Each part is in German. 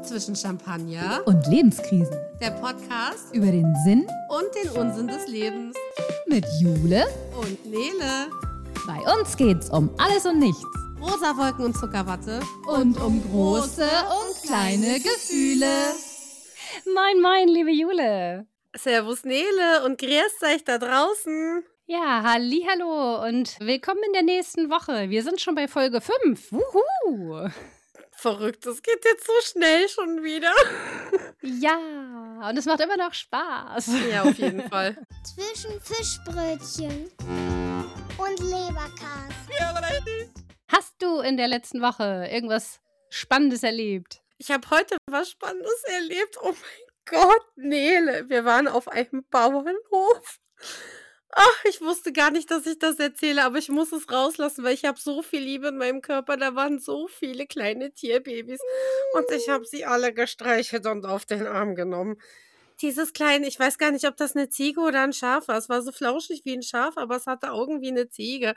zwischen Champagner und Lebenskrisen. Der Podcast Über den Sinn und den Unsinn des Lebens. Mit Jule Und Nele. Bei uns geht's um alles und nichts. Rosa Wolken und Zuckerwatte. Und um große und kleine Gefühle. Moin, moin, liebe Jule. Servus Nele und grüßt euch da draußen. Ja, hallihallo und willkommen in der nächsten Woche. Wir sind schon bei Folge 5. Wuhu! Verrückt, das geht jetzt so schnell schon wieder. Ja, und es macht immer noch Spaß. Ja, auf jeden Fall. Zwischen Fischbrötchen und Leberkas. Hast du in der letzten Woche irgendwas Spannendes erlebt? Ich habe heute was Spannendes erlebt. Oh mein Gott, Nele. Wir waren auf einem Bauernhof. Ach, ich wusste gar nicht, dass ich das erzähle, aber ich muss es rauslassen, weil ich habe so viel Liebe in meinem Körper. Da waren so viele kleine Tierbabys und ich habe sie alle gestreichelt und auf den Arm genommen. Dieses kleine, ich weiß gar nicht, ob das eine Ziege oder ein Schaf war. Es war so flauschig wie ein Schaf, aber es hatte Augen wie eine Ziege.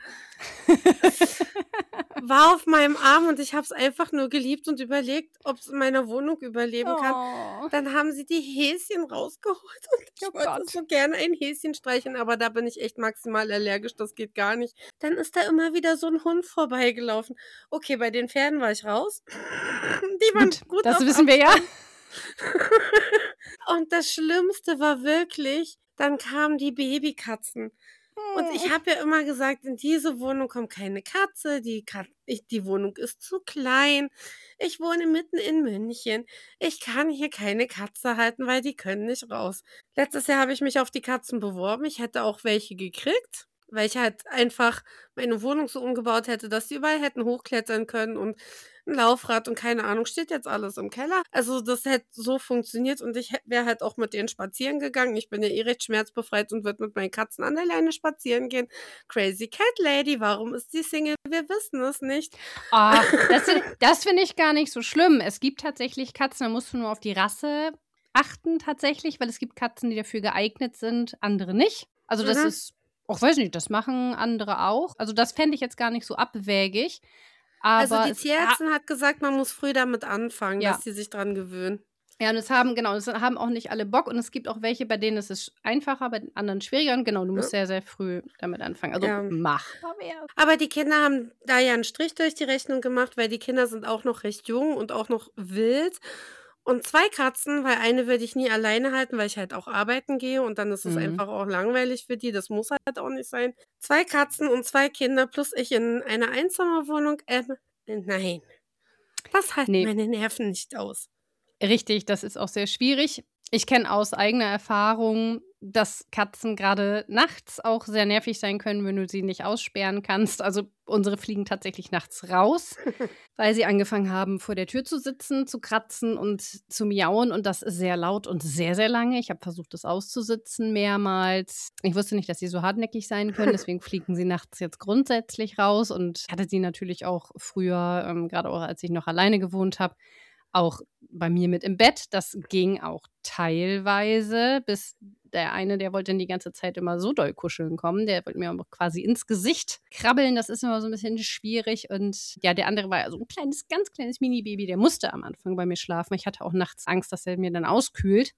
War auf meinem Arm und ich habe es einfach nur geliebt und überlegt, ob es in meiner Wohnung überleben kann. Oh. Dann haben sie die Häschen rausgeholt und ich Oh wollte Gott. so gerne ein Häschen streicheln, aber da bin ich echt maximal allergisch, das geht gar nicht. Dann ist da immer wieder so ein Hund vorbeigelaufen. Okay, bei den Pferden war ich raus. Die waren gut Das auf wissen wir ja. Und das Schlimmste war wirklich, dann kamen die Babykatzen. Und ich habe ja immer gesagt, in diese Wohnung kommt keine Katze, die Wohnung ist zu klein. Ich wohne mitten in München. Ich kann hier keine Katze halten, weil die können nicht raus. Letztes Jahr habe ich mich auf die Katzen beworben. Ich hätte auch welche gekriegt, weil ich halt einfach meine Wohnung so umgebaut hätte, dass die überall hätten hochklettern können und ein Laufrad und keine Ahnung, steht jetzt alles im Keller. Also das hätte so funktioniert und ich wäre halt auch mit denen spazieren gegangen. Ich bin ja recht schmerzbefreit und würde mit meinen Katzen an der Leine spazieren gehen. Crazy Cat Lady, warum ist die Single? Wir wissen es nicht. Ach, das finde ich gar nicht so schlimm. Es gibt tatsächlich Katzen, da musst du nur auf die Rasse achten tatsächlich, weil es gibt Katzen, die dafür geeignet sind, andere nicht. Also das ist, auch weiß nicht, das machen andere auch. Also das fände ich jetzt gar nicht so abwägig. Aber Also die Tierärztin hat gesagt, man muss früh damit anfangen, Ja. dass sie sich dran gewöhnen. Ja, und es haben auch nicht alle Bock und es gibt auch welche, bei denen ist es einfacher, bei den anderen schwieriger und genau, du musst sehr, sehr früh damit anfangen. Also Ja. machbar wäre. Aber die Kinder haben da ja einen Strich durch die Rechnung gemacht, weil die Kinder sind auch noch recht jung und auch noch wild. Und 2 Katzen, weil eine würde ich nie alleine halten, weil ich halt auch arbeiten gehe und dann ist es einfach auch langweilig für die. Das muss halt auch nicht sein. 2 Katzen und 2 Kinder plus ich in einer Einzimmerwohnung. Nein. Das halten Nee. meine Nerven nicht aus. Richtig, das ist auch sehr schwierig. Ich kenne aus eigener Erfahrung, dass Katzen gerade nachts auch sehr nervig sein können, wenn du sie nicht aussperren kannst. Also unsere fliegen tatsächlich nachts raus, weil sie angefangen haben, vor der Tür zu sitzen, zu kratzen und zu miauen. Und das ist sehr laut und sehr, sehr lange. Ich habe versucht, das auszusitzen mehrmals. Ich wusste nicht, dass sie so hartnäckig sein können. Deswegen fliegen sie nachts jetzt grundsätzlich raus. Und hatte sie natürlich auch früher, gerade auch als ich noch alleine gewohnt habe, auch bei mir mit im Bett. Das ging auch teilweise, bis der eine, der wollte dann die ganze Zeit immer so doll kuscheln kommen. Der wollte mir auch quasi ins Gesicht krabbeln. Das ist immer so ein bisschen schwierig. Und ja, der andere war ja so ein kleines, ganz kleines Mini-Baby. Der musste am Anfang bei mir schlafen. Ich hatte auch nachts Angst, dass er mir dann auskühlt.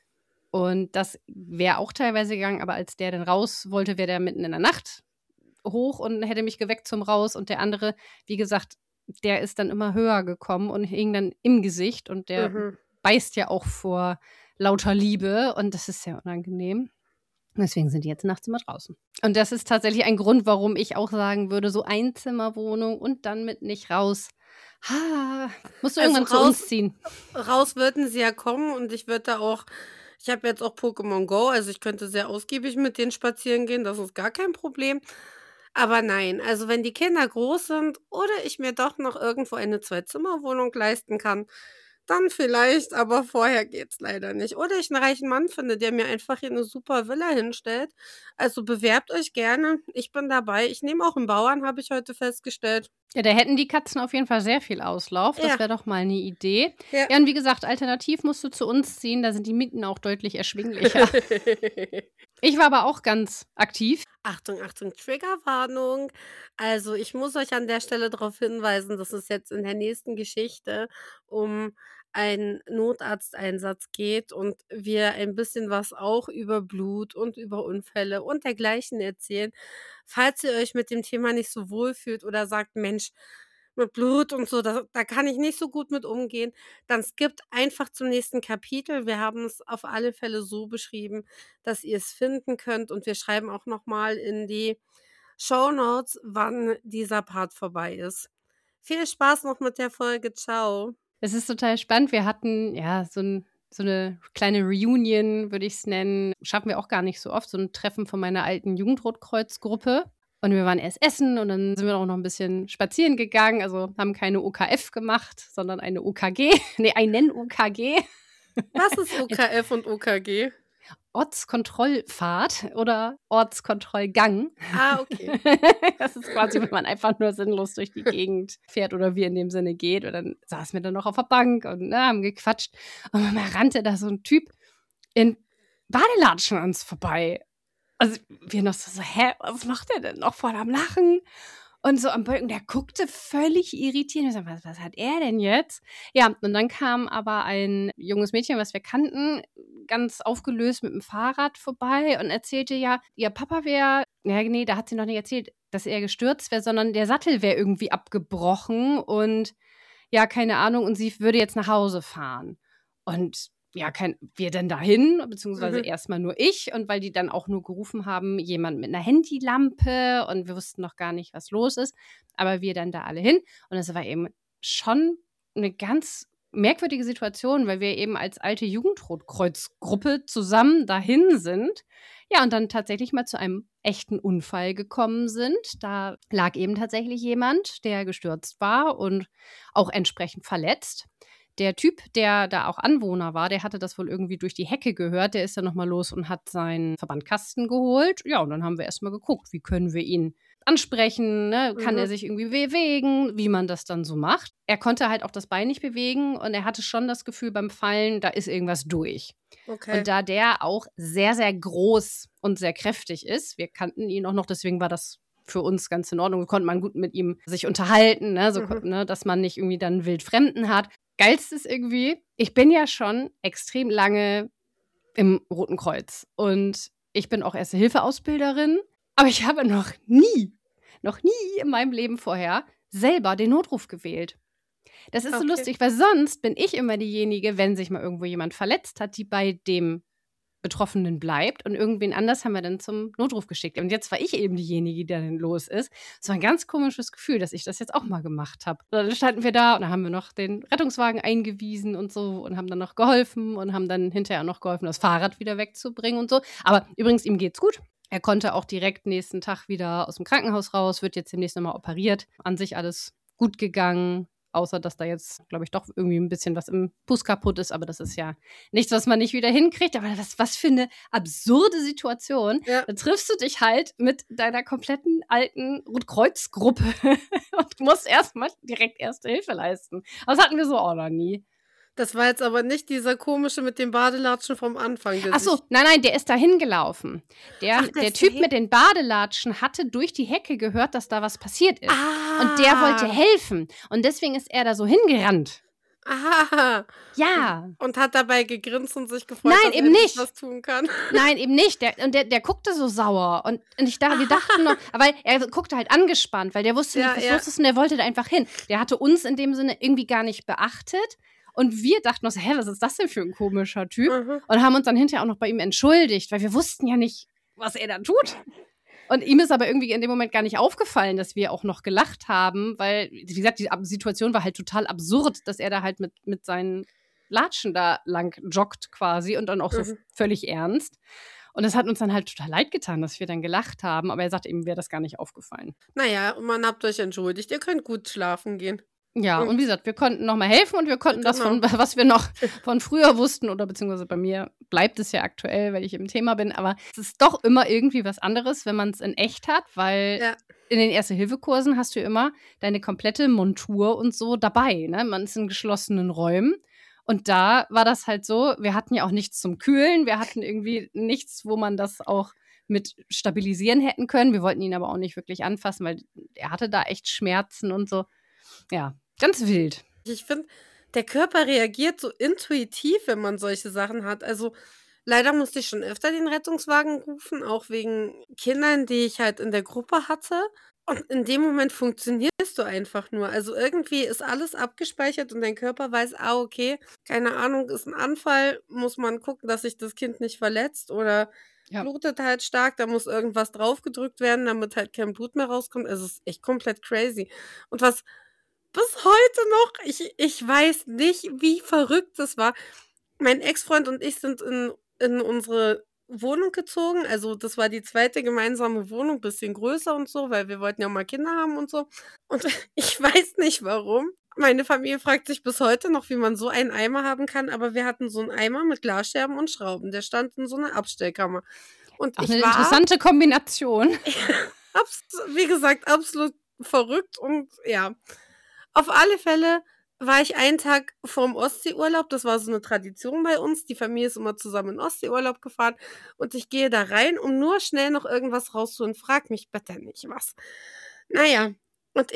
Und das wäre auch teilweise gegangen. Aber als der dann raus wollte, wäre der mitten in der Nacht hoch und hätte mich geweckt zum Raus. Und der andere, wie gesagt, der ist dann immer höher gekommen und hing dann im Gesicht und der beißt ja auch vor lauter Liebe und das ist sehr unangenehm. Deswegen sind die jetzt nachts immer draußen. Und das ist tatsächlich ein Grund, warum ich auch sagen würde, so Einzimmerwohnung und dann mit nicht raus. Musst du Also irgendwann zu uns ziehen. Raus würden sie ja kommen und ich würde da auch, ich habe jetzt auch Pokémon Go, also ich könnte sehr ausgiebig mit denen spazieren gehen, das ist gar kein Problem. Aber nein, also wenn die Kinder groß sind oder ich mir doch noch irgendwo eine 2-Zimmer-Wohnung leisten kann, dann vielleicht, aber vorher geht's leider nicht. Oder ich einen reichen Mann finde, der mir einfach hier eine super Villa hinstellt. Also bewerbt euch gerne, ich bin dabei. Ich nehme auch einen Bauern, habe ich heute festgestellt. Ja, da hätten die Katzen auf jeden Fall sehr viel Auslauf. Das Ja. wäre doch mal eine Idee. Ja. Ja, und wie gesagt, alternativ musst du zu uns ziehen. Da sind die Mieten auch deutlich erschwinglicher. Ich war aber auch ganz aktiv. Achtung, Achtung, Triggerwarnung. Also ich muss euch an der Stelle darauf hinweisen, dass es jetzt in der nächsten Geschichte um einen Notarzteinsatz geht und wir ein bisschen was auch über Blut und über Unfälle und dergleichen erzählen. Falls ihr euch mit dem Thema nicht so wohl fühlt oder sagt: „Mensch, mit Blut und so, da kann ich nicht so gut mit umgehen“, dann skippt einfach zum nächsten Kapitel. Wir haben es auf alle Fälle so beschrieben, dass ihr es finden könnt und wir schreiben auch noch mal in die Shownotes, wann dieser Part vorbei ist. Viel Spaß noch mit der Folge. Tschau. Es ist total spannend. Wir hatten ja so 'ne kleine Reunion, würde ich's nennen. Schaffen wir auch gar nicht so oft, so 'n Treffen von meiner alten Jugendrotkreuz-Gruppe. Und wir waren erst essen und dann sind wir auch noch 'n bisschen spazieren gegangen. Also, haben keine OKF gemacht, sondern eine OKG. Ne, einen UKG. Was ist OKF und OKG? Ortskontrollfahrt oder Ortskontrollgang. Ah, okay. Das ist quasi, wenn man einfach nur sinnlos durch die Gegend fährt oder wie in dem Sinne geht. Und dann saßen wir dann noch auf der Bank und haben gequatscht. Und manchmal rannte da so ein Typ in Badelatschen an uns vorbei. Also wir noch so, hä, was macht der denn noch voll am Lachen? Und so am Bölken, der guckte völlig irritiert. Wir sagen, was hat er denn jetzt? Ja, und dann kam aber ein junges Mädchen, was wir kannten, ganz aufgelöst mit dem Fahrrad vorbei und erzählte ja, ihr Papa wäre, ja, nee, da hat sie noch nicht erzählt, dass er gestürzt wäre, sondern der Sattel wäre irgendwie abgebrochen und ja, keine Ahnung, und sie würde jetzt nach Hause fahren. Und ja, wir denn dahin, beziehungsweise erstmal nur ich, und weil die dann auch nur gerufen haben, jemand mit einer Handylampe, und wir wussten noch gar nicht, was los ist, aber wir dann da alle hin, und es war eben schon eine ganz merkwürdige Situation, weil wir eben als alte Jugendrotkreuzgruppe zusammen dahin sind, ja, und dann tatsächlich mal zu einem echten Unfall gekommen sind. Da lag eben tatsächlich jemand, der gestürzt war und auch entsprechend verletzt. Der Typ, der da auch Anwohner war, der hatte das wohl irgendwie durch die Hecke gehört. Der ist dann nochmal los und hat seinen Verbandkasten geholt. Ja, und dann haben wir erstmal geguckt, wie können wir ihn ansprechen, ne? Kann er sich irgendwie bewegen, wie man das dann so macht. Er konnte halt auch das Bein nicht bewegen und er hatte schon das Gefühl beim Fallen, da ist irgendwas durch. Okay. Und da der auch sehr, sehr groß und sehr kräftig ist, wir kannten ihn auch noch, deswegen war das für uns ganz in Ordnung. Konnte man gut mit ihm sich unterhalten, ne? So, ne, dass man nicht irgendwie dann wild Fremden hat. Geilstes irgendwie, ich bin ja schon extrem lange im Roten Kreuz und ich bin auch Erste-Hilfe-Ausbilderin, aber ich habe noch nie in meinem Leben vorher selber den Notruf gewählt. Das ist so lustig, weil sonst bin ich immer diejenige, wenn sich mal irgendwo jemand verletzt hat, die bei dem Betroffenen bleibt, und irgendwen anders haben wir dann zum Notruf geschickt. Und jetzt war ich eben diejenige, die dann los ist. Es war ein ganz komisches Gefühl, dass ich das jetzt auch mal gemacht habe. Dann standen wir da und dann haben wir noch den Rettungswagen eingewiesen und so und haben dann noch geholfen und haben dann hinterher noch geholfen, das Fahrrad wieder wegzubringen und so. Aber übrigens, ihm geht's gut. Er konnte auch direkt nächsten Tag wieder aus dem Krankenhaus raus, wird jetzt demnächst nochmal operiert. An sich alles gut gegangen. Außer, dass da jetzt, glaube ich, doch irgendwie ein bisschen was im Fuß kaputt ist. Aber das ist ja nichts, was man nicht wieder hinkriegt. Aber was für eine absurde Situation. Ja. Da triffst du dich halt mit deiner kompletten alten Rotkreuz-Gruppe und musst erstmal direkt Erste Hilfe leisten. Das hatten wir so auch noch nie. Das war jetzt aber nicht dieser komische mit dem Badelatschen vom Anfang. Ach so, nein, der ist da hingelaufen. Der Typ mit den Badelatschen hatte durch die Hecke gehört, dass da was passiert ist. Ah. Und der wollte helfen. Und deswegen ist er da so hingerannt. Ah. Ja. Und hat dabei gegrinst und sich gefreut, dass er nicht was tun kann. Nein, eben nicht. Der guckte so sauer. Und wir dachten noch, aber er guckte halt angespannt, weil der wusste nicht, was los ist, und der wollte da einfach hin. Der hatte uns in dem Sinne irgendwie gar nicht beachtet. Und wir dachten uns, was ist das denn für ein komischer Typ? Und haben uns dann hinterher auch noch bei ihm entschuldigt, weil wir wussten ja nicht, was er da tut. Und ihm ist aber irgendwie in dem Moment gar nicht aufgefallen, dass wir auch noch gelacht haben, weil, wie gesagt, die Situation war halt total absurd, dass er da halt mit seinen Latschen da lang joggt quasi und dann auch so völlig ernst. Und das hat uns dann halt total leid getan, dass wir dann gelacht haben. Aber er sagte, ihm wäre das gar nicht aufgefallen. Naja, man habt euch entschuldigt. Ihr könnt gut schlafen gehen. Ja, und wie gesagt, wir konnten nochmal helfen und wir konnten das, was wir noch von früher wussten, oder beziehungsweise bei mir bleibt es ja aktuell, weil ich im Thema bin, aber es ist doch immer irgendwie was anderes, wenn man es in echt hat, weil in den Erste-Hilfe-Kursen hast du immer deine komplette Montur und so dabei, ne? Man ist in geschlossenen Räumen und da war das halt so, wir hatten ja auch nichts zum Kühlen, wir hatten irgendwie nichts, wo man das auch mit stabilisieren hätten können, wir wollten ihn aber auch nicht wirklich anfassen, weil er hatte da echt Schmerzen und so, ja. Ganz wild. Ich finde der Körper reagiert so intuitiv, wenn man solche Sachen hat. Also, leider musste ich schon öfter den Rettungswagen rufen, auch wegen Kindern, die ich halt in der Gruppe hatte. Und in dem Moment funktionierst du einfach nur. Also, irgendwie ist alles abgespeichert und dein Körper weiß: „Ah, okay, keine Ahnung, ist 'n Anfall, muss man gucken, dass sich das Kind nicht verletzt oder Ja. blutet halt stark, da muss irgendwas draufgedrückt werden, damit halt kein Blut mehr rauskommt.“ Also, es ist echt komplett crazy. Und was bis heute noch ich weiß nicht, wie verrückt das war. Mein Ex-Freund und ich sind in unsere Wohnung gezogen. Also, das war die zweite gemeinsame Wohnung, bisschen größer und so, weil wir wollten ja mal Kinder haben und so. Und ich weiß nicht warum. Meine Familie fragt sich bis heute noch, wie man so einen Eimer haben kann, aber wir hatten so 'n Eimer mit Glasscherben und Schrauben. Der stand in so 'ner Abstellkammer. Und Auch ich eine war interessante Kombination. wie gesagt, absolut verrückt und ja. Auf alle Fälle war ich einen Tag vorm Ostseeurlaub. Das war so 'ne Tradition bei uns. Die Familie ist immer zusammen in Ostseeurlaub gefahren und ich gehe da rein, um nur schnell noch irgendwas rauszuholen. Frag mich bitte nicht was. Na ja, und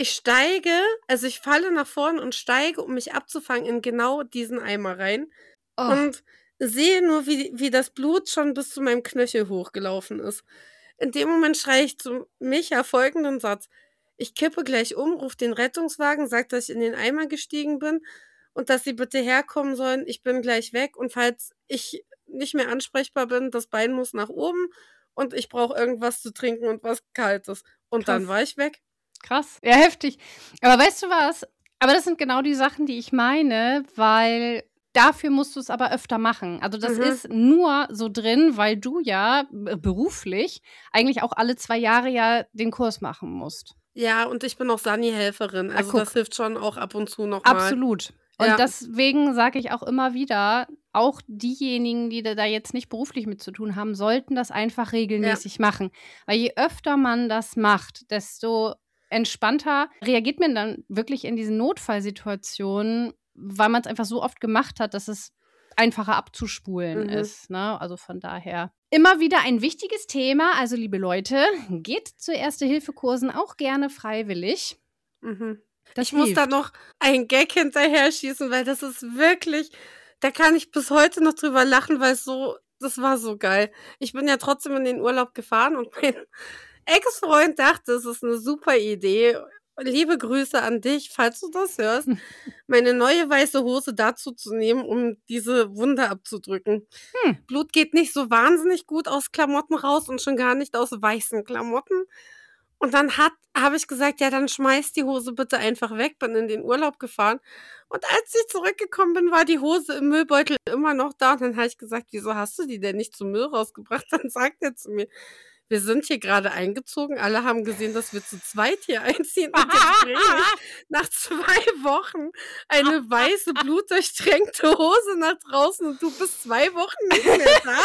ich falle nach vorne und steige, um mich abzufangen, in genau diesen Eimer rein Oh, und sehe nur, wie das Blut schon bis zu meinem Knöchel hochgelaufen ist. In dem Moment schreie ich zu Micha folgenden Satz: „Ich kippe gleich um, rufe den Rettungswagen, sage, dass ich in den Eimer gestiegen bin und dass sie bitte herkommen sollen. Ich bin gleich weg und falls ich nicht mehr ansprechbar bin, das Bein muss nach oben und ich brauche irgendwas zu trinken und was Kaltes.“ Und dann krass. war ich weg. Krass. Ja, heftig. Aber weißt du was? Aber das sind genau die Sachen, die ich meine, weil dafür musst du es aber öfter machen. Also, das Mhm. ist nur so drin, weil du ja beruflich eigentlich auch alle 2 Jahre ja den Kurs machen musst. Ja, und ich bin auch Sani-Helferin, Ah, also das guck. hilft schon auch ab und zu noch mal. Absolut. Und Ja. deswegen sage ich auch immer wieder, auch diejenigen, die da jetzt nicht beruflich mit zu tun haben, sollten das einfach regelmäßig machen. Weil je öfter man das macht, desto entspannter reagiert man dann wirklich in diesen Notfallsituationen, weil man es einfach so oft gemacht hat, dass es einfacher abzuspulen Mhm. ist, ne? Also, von daher immer wieder ein wichtiges Thema. Also, liebe Leute, geht zu Erste-Hilfe-Kursen auch gerne freiwillig. Mhm. Das Ich muss da hilft. noch einen Gag hinterher schießen, weil das ist wirklich da kann ich bis heute noch drüber lachen, weil das war so geil. Ich bin ja trotzdem in den Urlaub gefahren und mein Ex-Freund dachte, es ist 'ne super Idee. Liebe Grüße an dich, falls du das hörst, meine neue weiße Hose dazu zu nehmen, um diese Wunde abzudrücken. Hm. Blut geht nicht so wahnsinnig gut aus Klamotten raus und schon gar nicht aus weißen Klamotten. Und dann habe ich gesagt: „Ja, dann schmeiß die Hose bitte einfach weg“, bin in den Urlaub gefahren. Und als ich zurückgekommen bin, war die Hose im Müllbeutel immer noch da. Und dann habe ich gesagt: „Wieso hast du die denn nicht zum Müll rausgebracht?“ Dann sagt er zu mir: „Wir sind hier grade eingezogen. Alle haben gesehen, dass wir zu zweit hier einziehen und jetzt bringe ich nach 2 Wochen eine weiße, blutdurchtränkte Hose nach draußen und du bist 2 Wochen nicht mehr da?“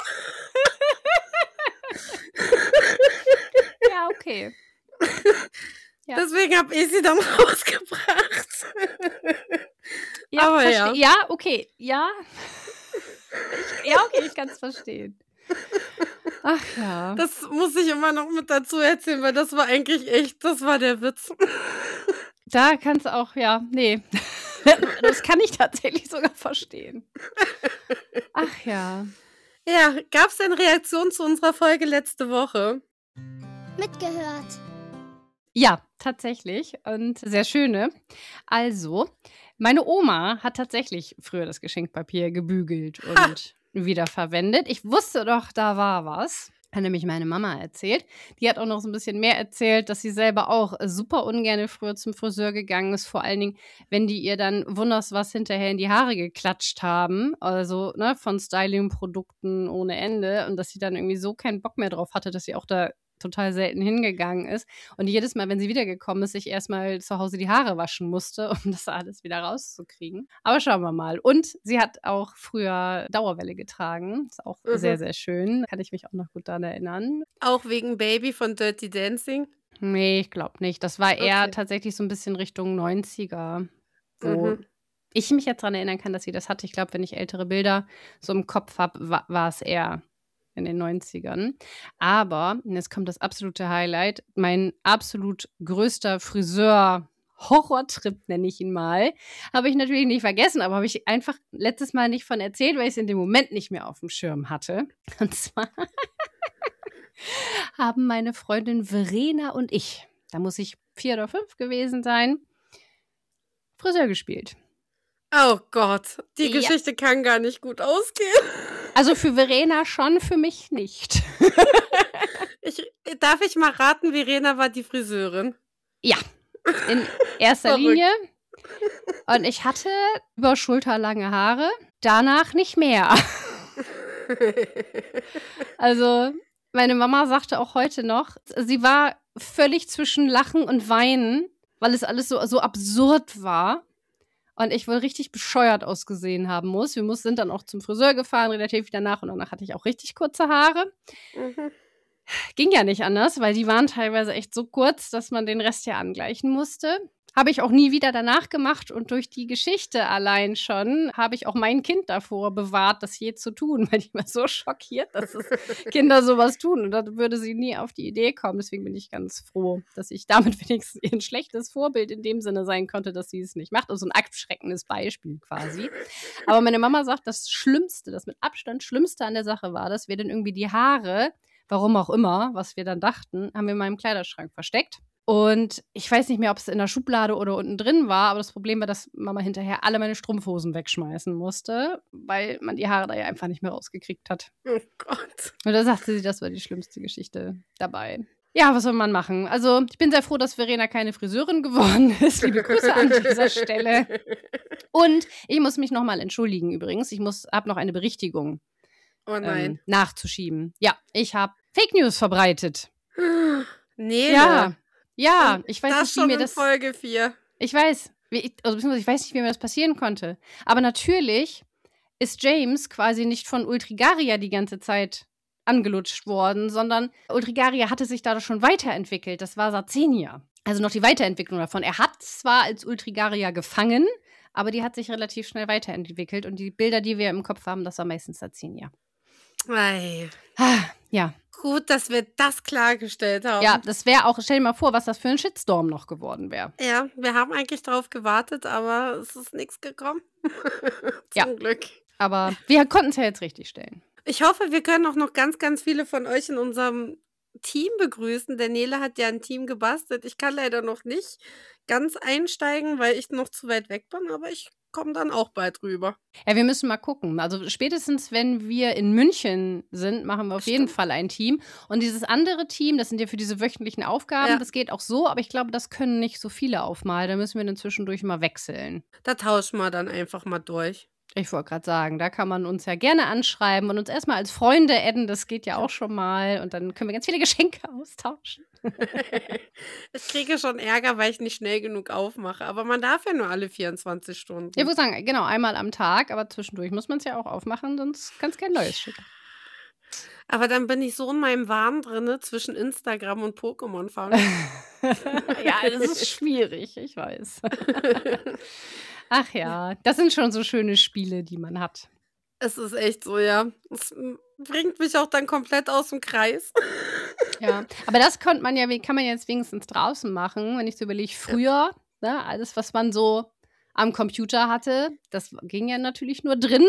Ja, okay. Ja. Deswegen habe ich sie dann rausgebracht. Ja, Aber ja. Ja, okay. Ja. Okay, ich kann's verstehen. Ach ja. Das muss ich immer noch mit dazu erzählen, weil das war eigentlich das war der Witz. Da kannst du auch ne. Das kann ich tatsächlich sogar verstehen. Ach ja. Ja, gab's denn Reaktionen zu unserer Folge letzte Woche? Mitgehört. Ja, tatsächlich und sehr schöne. Also, meine Oma hat tatsächlich früher das Geschenkpapier gebügelt und wiederverwendet. Ich wusste doch, da war was. Hat nämlich meine Mama erzählt. Die hat auch noch so ein bisschen mehr erzählt, dass sie selber auch super ungerne früher zum Friseur gegangen ist, vor allen Dingen, wenn die ihr dann wunders was hinterher in die Haare geklatscht haben, also, ne, von Styling-Produkten ohne Ende und dass sie dann irgendwie so keinen Bock mehr drauf hatte, dass sie auch da total selten hingegangen ist und jedes Mal, wenn sie wiedergekommen ist, sich erst mal zu Hause die Haare waschen musste, um das alles wieder rauszukriegen. Aber schauen wir mal. Und sie hat auch früher Dauerwelle getragen. Ist auch sehr, sehr schön. Kann ich mich auch noch gut daran erinnern. Auch wegen Baby von Dirty Dancing? Nee, ich glaube nicht. Das war eher Okay. tatsächlich so ein bisschen Richtung 90er, wo ich mich jetzt daran erinnern kann, dass sie das hatte. Ich glaube, wenn ich ältere Bilder so im Kopf habe, war es eher in den 90ern. Aber, und jetzt kommt das absolute Highlight, mein absolut größter Friseur Horrortrip, nenne ich ihn mal. Habe ich natürlich nicht vergessen, aber habe ich einfach letztes Mal nicht von erzählt, weil ich es in dem Moment nicht mehr auf dem Schirm hatte. Und zwar haben meine Freundin Verena und ich, da muss ich 4 oder 5 gewesen sein, Friseur gespielt. Oh Gott, die Ja. Geschichte kann gar nicht gut ausgehen. Also für Verena schon, für mich nicht. Darf ich mal raten, Verena war die Friseurin? Ja, in erster Verrückt. Linie. Und ich hatte über schulterlange Haare, danach nicht mehr. Also meine Mama sagte auch heute noch, sie war völlig zwischen Lachen und Weinen, weil es alles so absurd war. Und ich wohl richtig bescheuert ausgesehen haben muss. Wir sind dann auch zum Friseur gefahren, relativ danach. Und danach hatte ich auch richtig kurze Haare. Mhm. Ging ja nicht anders, weil die waren teilweise echt so kurz, dass man den Rest ja angleichen musste. Habe ich auch nie wieder danach gemacht. Und durch die Geschichte allein schon habe ich auch mein Kind davor bewahrt, das je zu tun. Weil ich war so schockiert, dass Kinder sowas tun. Und da würde sie nie auf die Idee kommen. Deswegen bin ich ganz froh, dass ich damit wenigstens ein schlechtes Vorbild in dem Sinne sein konnte, dass sie es nicht macht. Also ein abschreckendes Beispiel quasi. Aber meine Mama sagt, das Schlimmste, das mit Abstand Schlimmste an der Sache war, dass wir dann irgendwie die Haare, warum auch immer, was wir dann dachten, haben wir in meinem Kleiderschrank versteckt. Und ich weiß nicht mehr, ob es in der Schublade oder unten drin war, aber das Problem war, dass Mama hinterher alle meine Strumpfhosen wegschmeißen musste, weil man die Haare da ja einfach nicht mehr rausgekriegt hat. Oh Gott. Und da sagte sie, das war die schlimmste Geschichte dabei. Ja, was soll man machen? Also ich bin sehr froh, dass Verena keine Friseurin geworden ist. Liebe Grüße an dieser Stelle. Und ich muss mich nochmal entschuldigen übrigens. Ich habe noch eine Berichtigung Oh nein. nachzuschieben. Ja, ich habe Fake News verbreitet. Nele. Ja, ich weiß Das nicht, wie schon mir in das. Folge 4. Ich weiß, beziehungsweise ich weiß nicht, wie mir das passieren konnte. Aber natürlich ist James quasi nicht von Ultrigaria die ganze Zeit angelutscht worden, sondern Ultrigaria hatte sich da schon weiterentwickelt. Das war Sarzenia. Also noch die Weiterentwicklung davon. Er hat zwar als Ultrigaria gefangen, aber die hat sich relativ schnell weiterentwickelt. Und die Bilder, die wir im Kopf haben, das war meistens Sarzenia. Ei. Ja. Gut, dass wir das klargestellt haben. Ja, das wäre auch, stell dir mal vor, was das für ein Shitstorm noch geworden wäre. Ja, wir haben eigentlich drauf gewartet, aber es ist nichts gekommen. Ja. Zum Glück. Aber wir konnten es ja jetzt richtig stellen. Ich hoffe, wir können auch noch ganz, ganz viele von euch in unserem Team begrüßen. Der Nele hat ja ein Team gebastelt. Ich kann leider noch nicht ganz einsteigen, weil ich noch zu weit weg bin, aber ich komme dann auch bald rüber. Ja, wir müssen mal gucken. Also spätestens, wenn wir in München sind, machen wir auf jeden Fall ein Team. Und dieses andere Team, das sind ja für diese wöchentlichen Aufgaben, Ja. das geht auch so, aber ich glaube, das können nicht so viele aufmalen. Da müssen wir dann zwischendurch mal wechseln. Da tauschen wir dann einfach mal durch. Ich wollte gerade sagen, da kann man uns ja gerne anschreiben und uns erstmal als Freunde adden, das geht ja auch schon mal. Und dann können wir ganz viele Geschenke austauschen. Ich kriege schon Ärger, weil ich nicht schnell genug aufmache. Aber man darf ja nur alle 24 Stunden. Ich würde sagen, genau, einmal am Tag, aber zwischendurch muss man es ja auch aufmachen, sonst kannst du kein neues schicken. Aber dann bin ich so in meinem Wahn drinne zwischen Instagram und Pokémon fangen. Ja, das ist schwierig, ich weiß. Ach ja, das sind schon so schöne Spiele, die man hat. Es ist echt so, ja. Es bringt mich auch dann komplett aus dem Kreis. Ja, aber das kann man jetzt wenigstens draußen machen, wenn ich so überlege, früher, ne, alles, was man so am Computer hatte, das ging ja natürlich nur drin.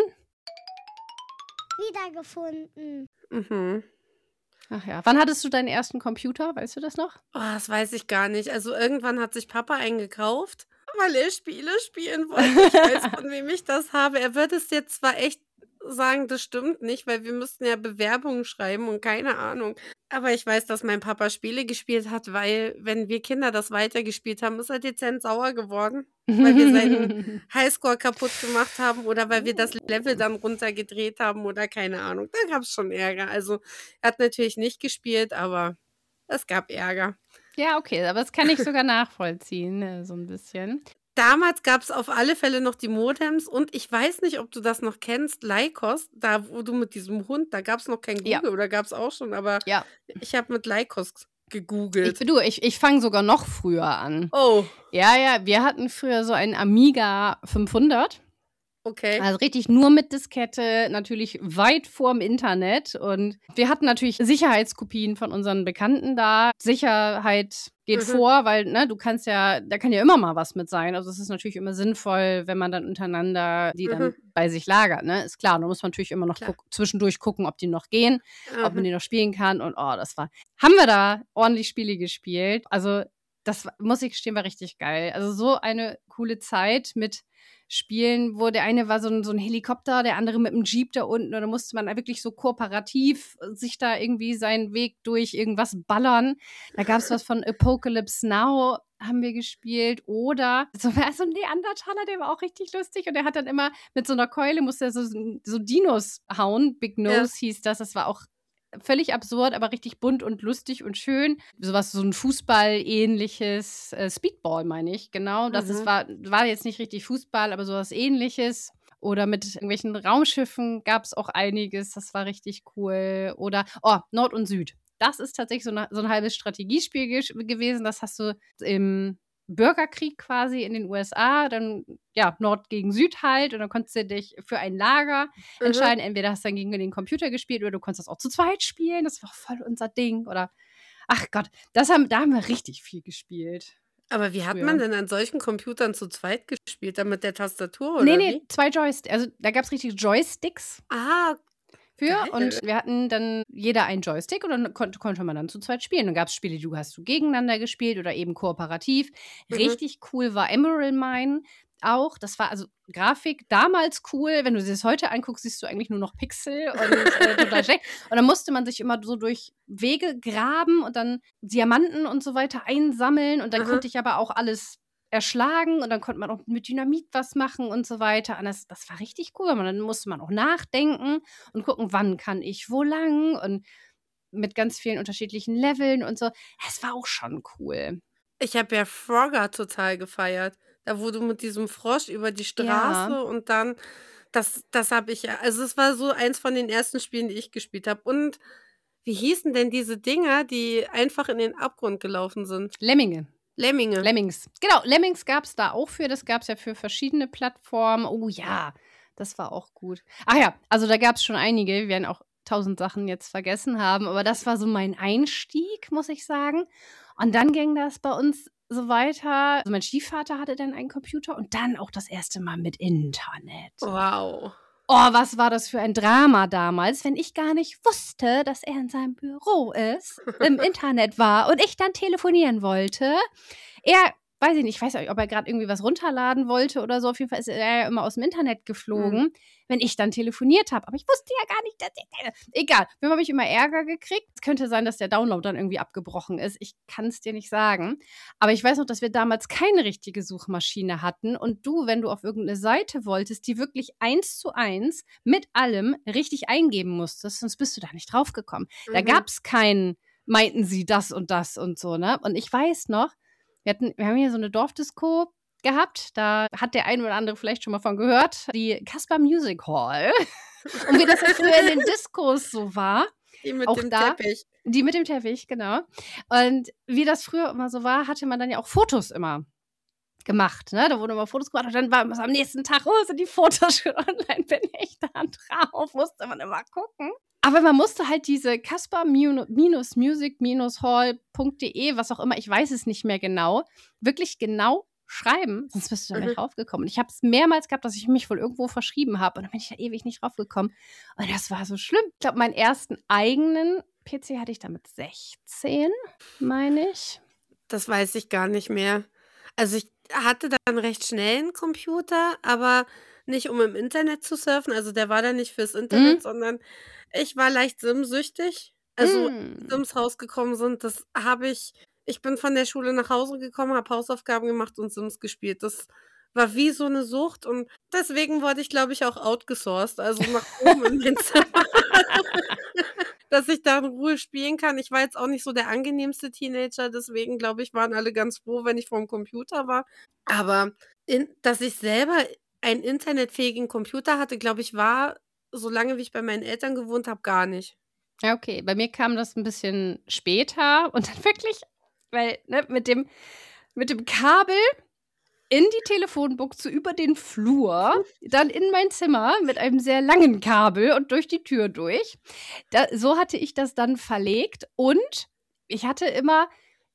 Wiedergefunden. Mhm. Ach ja, wann hattest du deinen ersten Computer? Weißt du das noch? Oh, das weiß ich gar nicht. Also irgendwann hat sich Papa einen gekauft, weil er Spiele spielen wollte. Ich weiß, von wem ich das habe. Er wird es jetzt zwar echt sagen, das stimmt nicht, weil wir müssten ja Bewerbungen schreiben und keine Ahnung. Aber ich weiß, dass mein Papa Spiele gespielt hat, weil, wenn wir Kinder das weitergespielt haben, ist er dezent sauer geworden, weil wir seinen Highscore kaputt gemacht haben oder weil wir das Level dann runtergedreht haben oder keine Ahnung. Da gab es schon Ärger. Also er hat natürlich nicht gespielt, aber es gab Ärger. Ja, okay, aber das kann ich sogar nachvollziehen, so ein bisschen. Damals gab es auf alle Fälle noch die Modems und ich weiß nicht, ob du das noch kennst, Lycos, da wo du mit diesem Hund, da gab es noch kein Google Ja. oder gab es auch schon, aber Ja, ich habe mit Lycos gegoogelt. ich fange sogar noch früher an. Oh, Ja, wir hatten früher so einen Amiga 500. okay. Also richtig nur mit Diskette, natürlich weit vorm Internet. Und wir hatten natürlich Sicherheitskopien von unseren Bekannten da. Sicherheit geht vor, weil, ne, da kann ja immer mal was mit sein. Also es ist natürlich immer sinnvoll, wenn man dann untereinander die dann bei sich lagert, ne? Ist klar, da muss man natürlich immer noch zwischendurch gucken, ob die noch gehen, ob man die noch spielen kann und haben wir da ordentlich Spiele gespielt. Also das muss ich gestehen, war richtig geil. Also so eine coole Zeit mit Spielen, wo der eine war so ein Helikopter, der andere mit einem Jeep da unten. Und da musste man wirklich so kooperativ sich da irgendwie seinen Weg durch irgendwas ballern. Da gab es was von Apocalypse Now, haben wir gespielt. Oder so ein Neandertaler, der war auch richtig lustig. Und der hat dann immer mit so einer Keule, musste er so Dinos hauen. Big Nose hieß das. Das war auch völlig absurd, aber richtig bunt und lustig und schön. So ein Fußball-ähnliches Speedball, meine ich, genau. Das war jetzt nicht richtig Fußball, aber sowas Ähnliches. Oder mit irgendwelchen Raumschiffen gab es auch einiges. Das war richtig cool. Oder, Nord und Süd. Das ist tatsächlich so ein halbes Strategiespiel gewesen. Das hast du im Bürgerkrieg quasi in den USA, dann Nord gegen Süd halt, und dann konntest du dich für ein Lager entscheiden. Entweder hast du dann gegen den Computer gespielt oder du konntest das auch zu zweit spielen. Das war voll unser Ding. Oder, ach Gott, da haben wir richtig viel gespielt. Aber wie hat man denn an solchen Computern zu zweit gespielt? Dann mit der Tastatur oder Nee, 2 Joysticks. Also da gab es richtig Joysticks. Für. Geil. Und wir hatten dann jeder einen Joystick und dann konnte man dann zu zweit spielen. Dann gab es Spiele, die hast du gegeneinander gespielt oder eben kooperativ. Richtig cool war Emerald Mine auch. Das war also Grafik damals cool. Wenn du dir das heute anguckst, siehst du eigentlich nur noch Pixel und total schlecht. Und dann musste man sich immer so durch Wege graben und dann Diamanten und so weiter einsammeln. Und dann konnte ich aber auch alles erschlagen und dann konnte man auch mit Dynamit was machen und so weiter. Und das war richtig cool. Dann musste man auch nachdenken und gucken, wann kann ich wo lang, und mit ganz vielen unterschiedlichen Leveln und so. Es war auch schon cool. Ich habe ja Frogger total gefeiert. Da wo du mit diesem Frosch über die Straße und dann, das habe ich ja, also es war so eins von den ersten Spielen, die ich gespielt habe. Und wie hießen denn diese Dinger, die einfach in den Abgrund gelaufen sind? Lemmings. Genau, Lemmings gab es da auch für. Das gab es ja für verschiedene Plattformen. Oh ja, das war auch gut. Ach ja, also da gab es schon einige. Wir werden auch 1000 Sachen jetzt vergessen haben. Aber das war so mein Einstieg, muss ich sagen. Und dann ging das bei uns so weiter. Also mein Stiefvater hatte dann einen Computer und dann auch das erste Mal mit Internet. Wow. Oh, was war das für ein Drama damals, wenn ich gar nicht wusste, dass er in seinem Büro ist, im Internet war und ich dann telefonieren wollte. Weiß ich nicht, ob er gerade irgendwie was runterladen wollte oder so. Auf jeden Fall ist er ja immer aus dem Internet geflogen, wenn ich dann telefoniert habe. Aber ich wusste ja gar nicht, dass egal, wir haben mich immer Ärger gekriegt. Es könnte sein, dass der Download dann irgendwie abgebrochen ist. Ich kann es dir nicht sagen. Aber ich weiß noch, dass wir damals keine richtige Suchmaschine hatten. Und du, wenn du auf irgendeine Seite wolltest, die wirklich 1:1 mit allem richtig eingeben musstest, sonst bist du da nicht draufgekommen. Da gab es keinen, meinten sie das und so, ne? Und ich weiß noch, wir haben hier so eine Dorfdisco gehabt. Da hat der ein oder andere vielleicht schon mal von gehört. Die Casper Music Hall. Und wie das ja früher in den Diskos so war. Die mit dem Teppich. Die mit dem Teppich, genau. Und wie das früher immer so war, hatte man dann ja auch Fotos immer gemacht. Ne? Da wurden immer Fotos gemacht und dann war es am nächsten Tag, sind die Fotos schon online, bin ich da drauf. Musste man immer gucken. Aber man musste halt diese casper-music-hall.de, was auch immer, ich weiß es nicht mehr genau, wirklich genau schreiben, sonst bist du da nicht draufgekommen. Ich habe es mehrmals gehabt, dass ich mich wohl irgendwo verschrieben habe und dann bin ich da ewig nicht draufgekommen. Und das war so schlimm. Ich glaube, meinen ersten eigenen PC hatte ich da mit 16, meine ich. Das weiß ich gar nicht mehr. Also ich hatte dann recht schnell einen Computer, aber nicht um im Internet zu surfen. Also der war dann nicht fürs Internet, sondern ich war leicht Sim-süchtig. Also Sims rausgekommen sind, das habe ich bin von der Schule nach Hause gekommen, habe Hausaufgaben gemacht und Sims gespielt. Das war wie so eine Sucht und deswegen wurde ich, glaube ich, auch outgesourced, also nach oben in mein Zimmer, dass ich da in Ruhe spielen kann. Ich war jetzt auch nicht so der angenehmste Teenager, deswegen, glaube ich, waren alle ganz froh, wenn ich vorm Computer war. Aber dass ich selber einen internetfähigen Computer hatte, glaube ich, war, solange wie ich bei meinen Eltern gewohnt habe, gar nicht. Ja, okay. Bei mir kam das ein bisschen später und dann wirklich, weil mit dem Kabel in die Telefonbuchse über den Flur, dann in mein Zimmer mit einem sehr langen Kabel und durch die Tür durch. So hatte ich das dann verlegt und ich hatte immer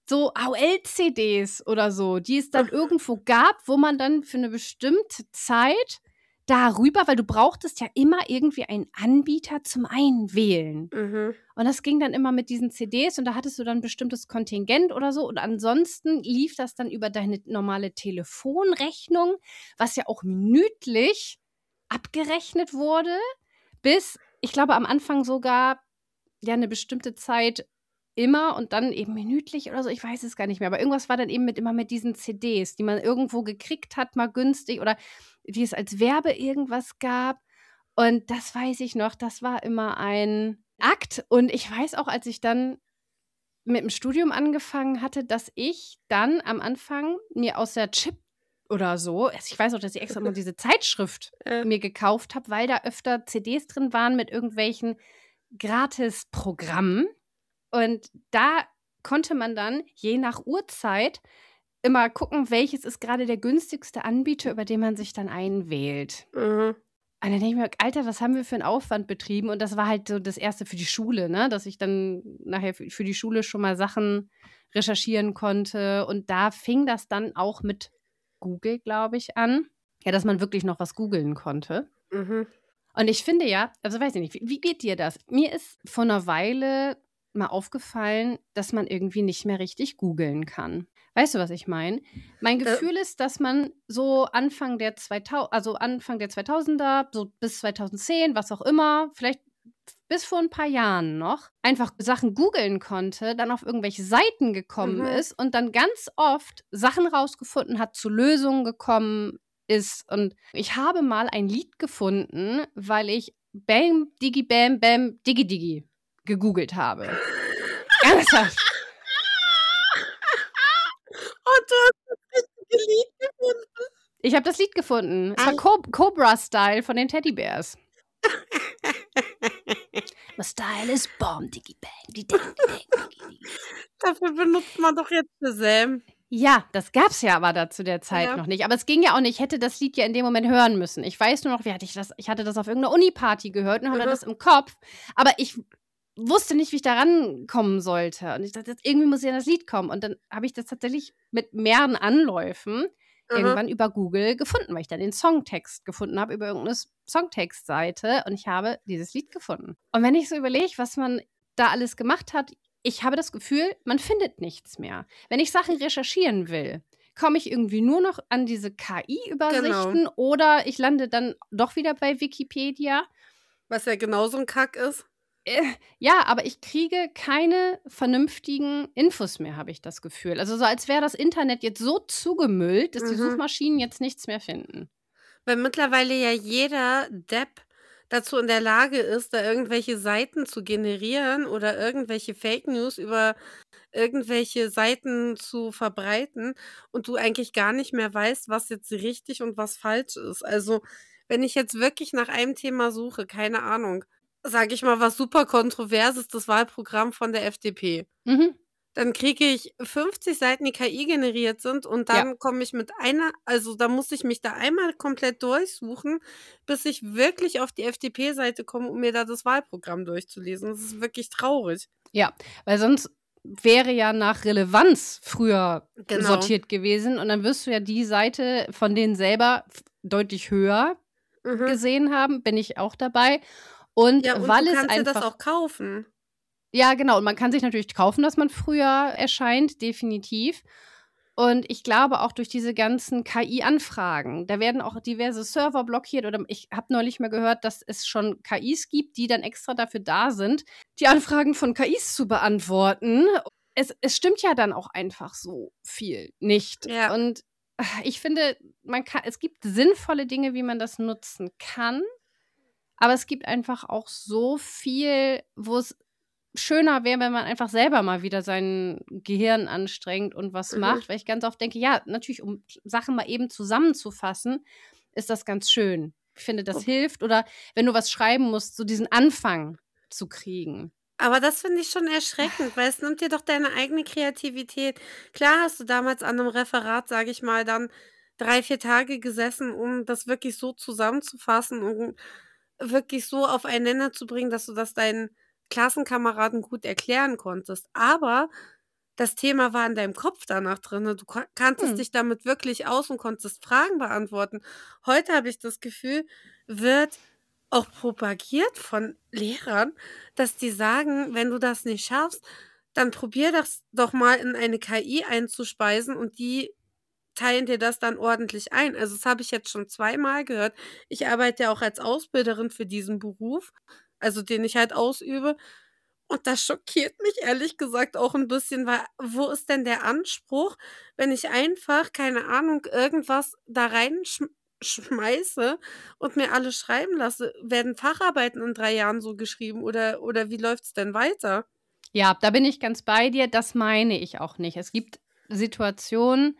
so AOL-CDs oder so, die es dann irgendwo gab, wo man dann für eine bestimmte Zeit darüber, weil du brauchtest ja immer irgendwie einen Anbieter zum Einwählen. Mhm. Und das ging dann immer mit diesen CDs und da hattest du dann ein bestimmtes Kontingent oder so. Und ansonsten lief das dann über deine normale Telefonrechnung, was ja auch minütlich abgerechnet wurde, bis, ich glaube, am Anfang sogar ja eine bestimmte Zeit immer und dann eben minütlich oder so, ich weiß es gar nicht mehr. Aber irgendwas war dann eben immer mit diesen CDs, die man irgendwo gekriegt hat, mal günstig oder wie es als Werbe irgendwas gab. Und das weiß ich noch, das war immer ein Akt. Und ich weiß auch, als ich dann mit dem Studium angefangen hatte, dass ich dann am Anfang mir aus der Chip oder so, also ich weiß auch, dass ich extra mal diese Zeitschrift mir gekauft habe, weil da öfter CDs drin waren mit irgendwelchen Gratis-Programmen. Und da konnte man dann je nach Uhrzeit immer gucken, welches ist gerade der günstigste Anbieter, über den man sich dann einwählt. Mhm. Und dann denke ich mir, Alter, was haben wir für einen Aufwand betrieben? Und das war halt so das Erste für die Schule, ne? Dass ich dann nachher für die Schule schon mal Sachen recherchieren konnte. Und da fing das dann auch mit Google, glaube ich, an. Ja, dass man wirklich noch was googeln konnte. Mhm. Und ich finde ja, also weiß ich nicht, wie geht dir das? Mir ist vor einer Weile mal aufgefallen, dass man irgendwie nicht mehr richtig googeln kann. Weißt du, was ich meine? Mein Gefühl ist, dass man so Anfang der 2000er, so bis 2010, was auch immer, vielleicht bis vor ein paar Jahren noch, einfach Sachen googeln konnte, dann auf irgendwelche Seiten gekommen ist und dann ganz oft Sachen rausgefunden hat, zu Lösungen gekommen ist. Und ich habe mal ein Lied gefunden, weil ich Bam, Digi, Bam, Bam, Digi, Digi gegoogelt habe. Ernsthaft. Und du hast das richtige Lied gefunden. Ich habe das Lied gefunden. Es war Cobra-Style von den Teddybärs. My style is bomb, Diggy Bang, die Dang, Diggy. Dafür benutzt man doch jetzt Shazam. Ja, das gab's ja aber da zu der Zeit noch nicht. Aber es ging ja auch nicht. Ich hätte das Lied ja in dem Moment hören müssen. Ich weiß nur noch, wie hatte ich das? Ich hatte das auf irgendeiner Uni-Party gehört und hatte das im Kopf. Aber ich wusste nicht, wie ich da rankommen sollte. Und ich dachte, irgendwie muss ja das Lied kommen. Und dann habe ich das tatsächlich mit mehreren Anläufen irgendwann über Google gefunden, weil ich dann den Songtext gefunden habe über irgendeine Songtextseite und ich habe dieses Lied gefunden. Und wenn ich so überlege, was man da alles gemacht hat, ich habe das Gefühl, man findet nichts mehr. Wenn ich Sachen recherchieren will, komme ich irgendwie nur noch an diese KI-Übersichten oder ich lande dann doch wieder bei Wikipedia. Was ja genauso ein Kack ist. Ja, aber ich kriege keine vernünftigen Infos mehr, habe ich das Gefühl. Also so, als wäre das Internet jetzt so zugemüllt, dass die Suchmaschinen jetzt nichts mehr finden. Weil mittlerweile ja jeder Depp dazu in der Lage ist, da irgendwelche Seiten zu generieren oder irgendwelche Fake News über irgendwelche Seiten zu verbreiten und du eigentlich gar nicht mehr weißt, was jetzt richtig und was falsch ist. Also, wenn ich jetzt wirklich nach einem Thema suche, keine Ahnung, sage ich mal was super Kontroverses, das Wahlprogramm von der FDP. Dann kriege ich 50 Seiten, die KI generiert sind und dann komme ich mit da muss ich mich da einmal komplett durchsuchen, bis ich wirklich auf die FDP-Seite komme, um mir da das Wahlprogramm durchzulesen. Das ist wirklich traurig. Ja, weil sonst wäre ja nach Relevanz früher sortiert gewesen und dann wirst du ja die Seite von denen selber deutlich höher gesehen haben, bin ich auch dabei. Und Ja, und weil du es kannst dir das einfach auch kaufen. Ja, genau. Und man kann sich natürlich kaufen, dass man früher erscheint, definitiv. Und ich glaube auch durch diese ganzen KI-Anfragen, da werden auch diverse Server blockiert. Oder ich habe neulich mal gehört, dass es schon KIs gibt, die dann extra dafür da sind, die Anfragen von KIs zu beantworten. Es stimmt ja dann auch einfach so viel nicht. Ja. Und ich finde, es gibt sinnvolle Dinge, wie man das nutzen kann. Aber es gibt einfach auch so viel, wo es schöner wäre, wenn man einfach selber mal wieder sein Gehirn anstrengt und was macht, weil ich ganz oft denke, ja, natürlich, um Sachen mal eben zusammenzufassen, ist das ganz schön. Ich finde, das hilft. Oder wenn du was schreiben musst, so diesen Anfang zu kriegen. Aber das finde ich schon erschreckend, weil es nimmt dir doch deine eigene Kreativität. Klar hast du damals an einem Referat, sage ich mal, dann 3, 4 Tage gesessen, um das wirklich so zusammenzufassen und wirklich so auf einen Nenner zu bringen, dass du das deinen Klassenkameraden gut erklären konntest. Aber das Thema war in deinem Kopf danach drin. Du kanntest dich damit wirklich aus und konntest Fragen beantworten. Heute habe ich das Gefühl, wird auch propagiert von Lehrern, dass die sagen, wenn du das nicht schaffst, dann probier das doch mal in eine KI einzuspeisen und die teilen dir das dann ordentlich ein. Also, das habe ich jetzt schon zweimal gehört. Ich arbeite ja auch als Ausbilderin für diesen Beruf, also den ich halt ausübe. Und das schockiert mich ehrlich gesagt auch ein bisschen, weil wo ist denn der Anspruch, wenn ich einfach, keine Ahnung, irgendwas da schmeiße und mir alles schreiben lasse? Werden Facharbeiten in 3 Jahren so geschrieben oder wie läuft's denn weiter? Ja, da bin ich ganz bei dir. Das meine ich auch nicht. Es gibt Situationen,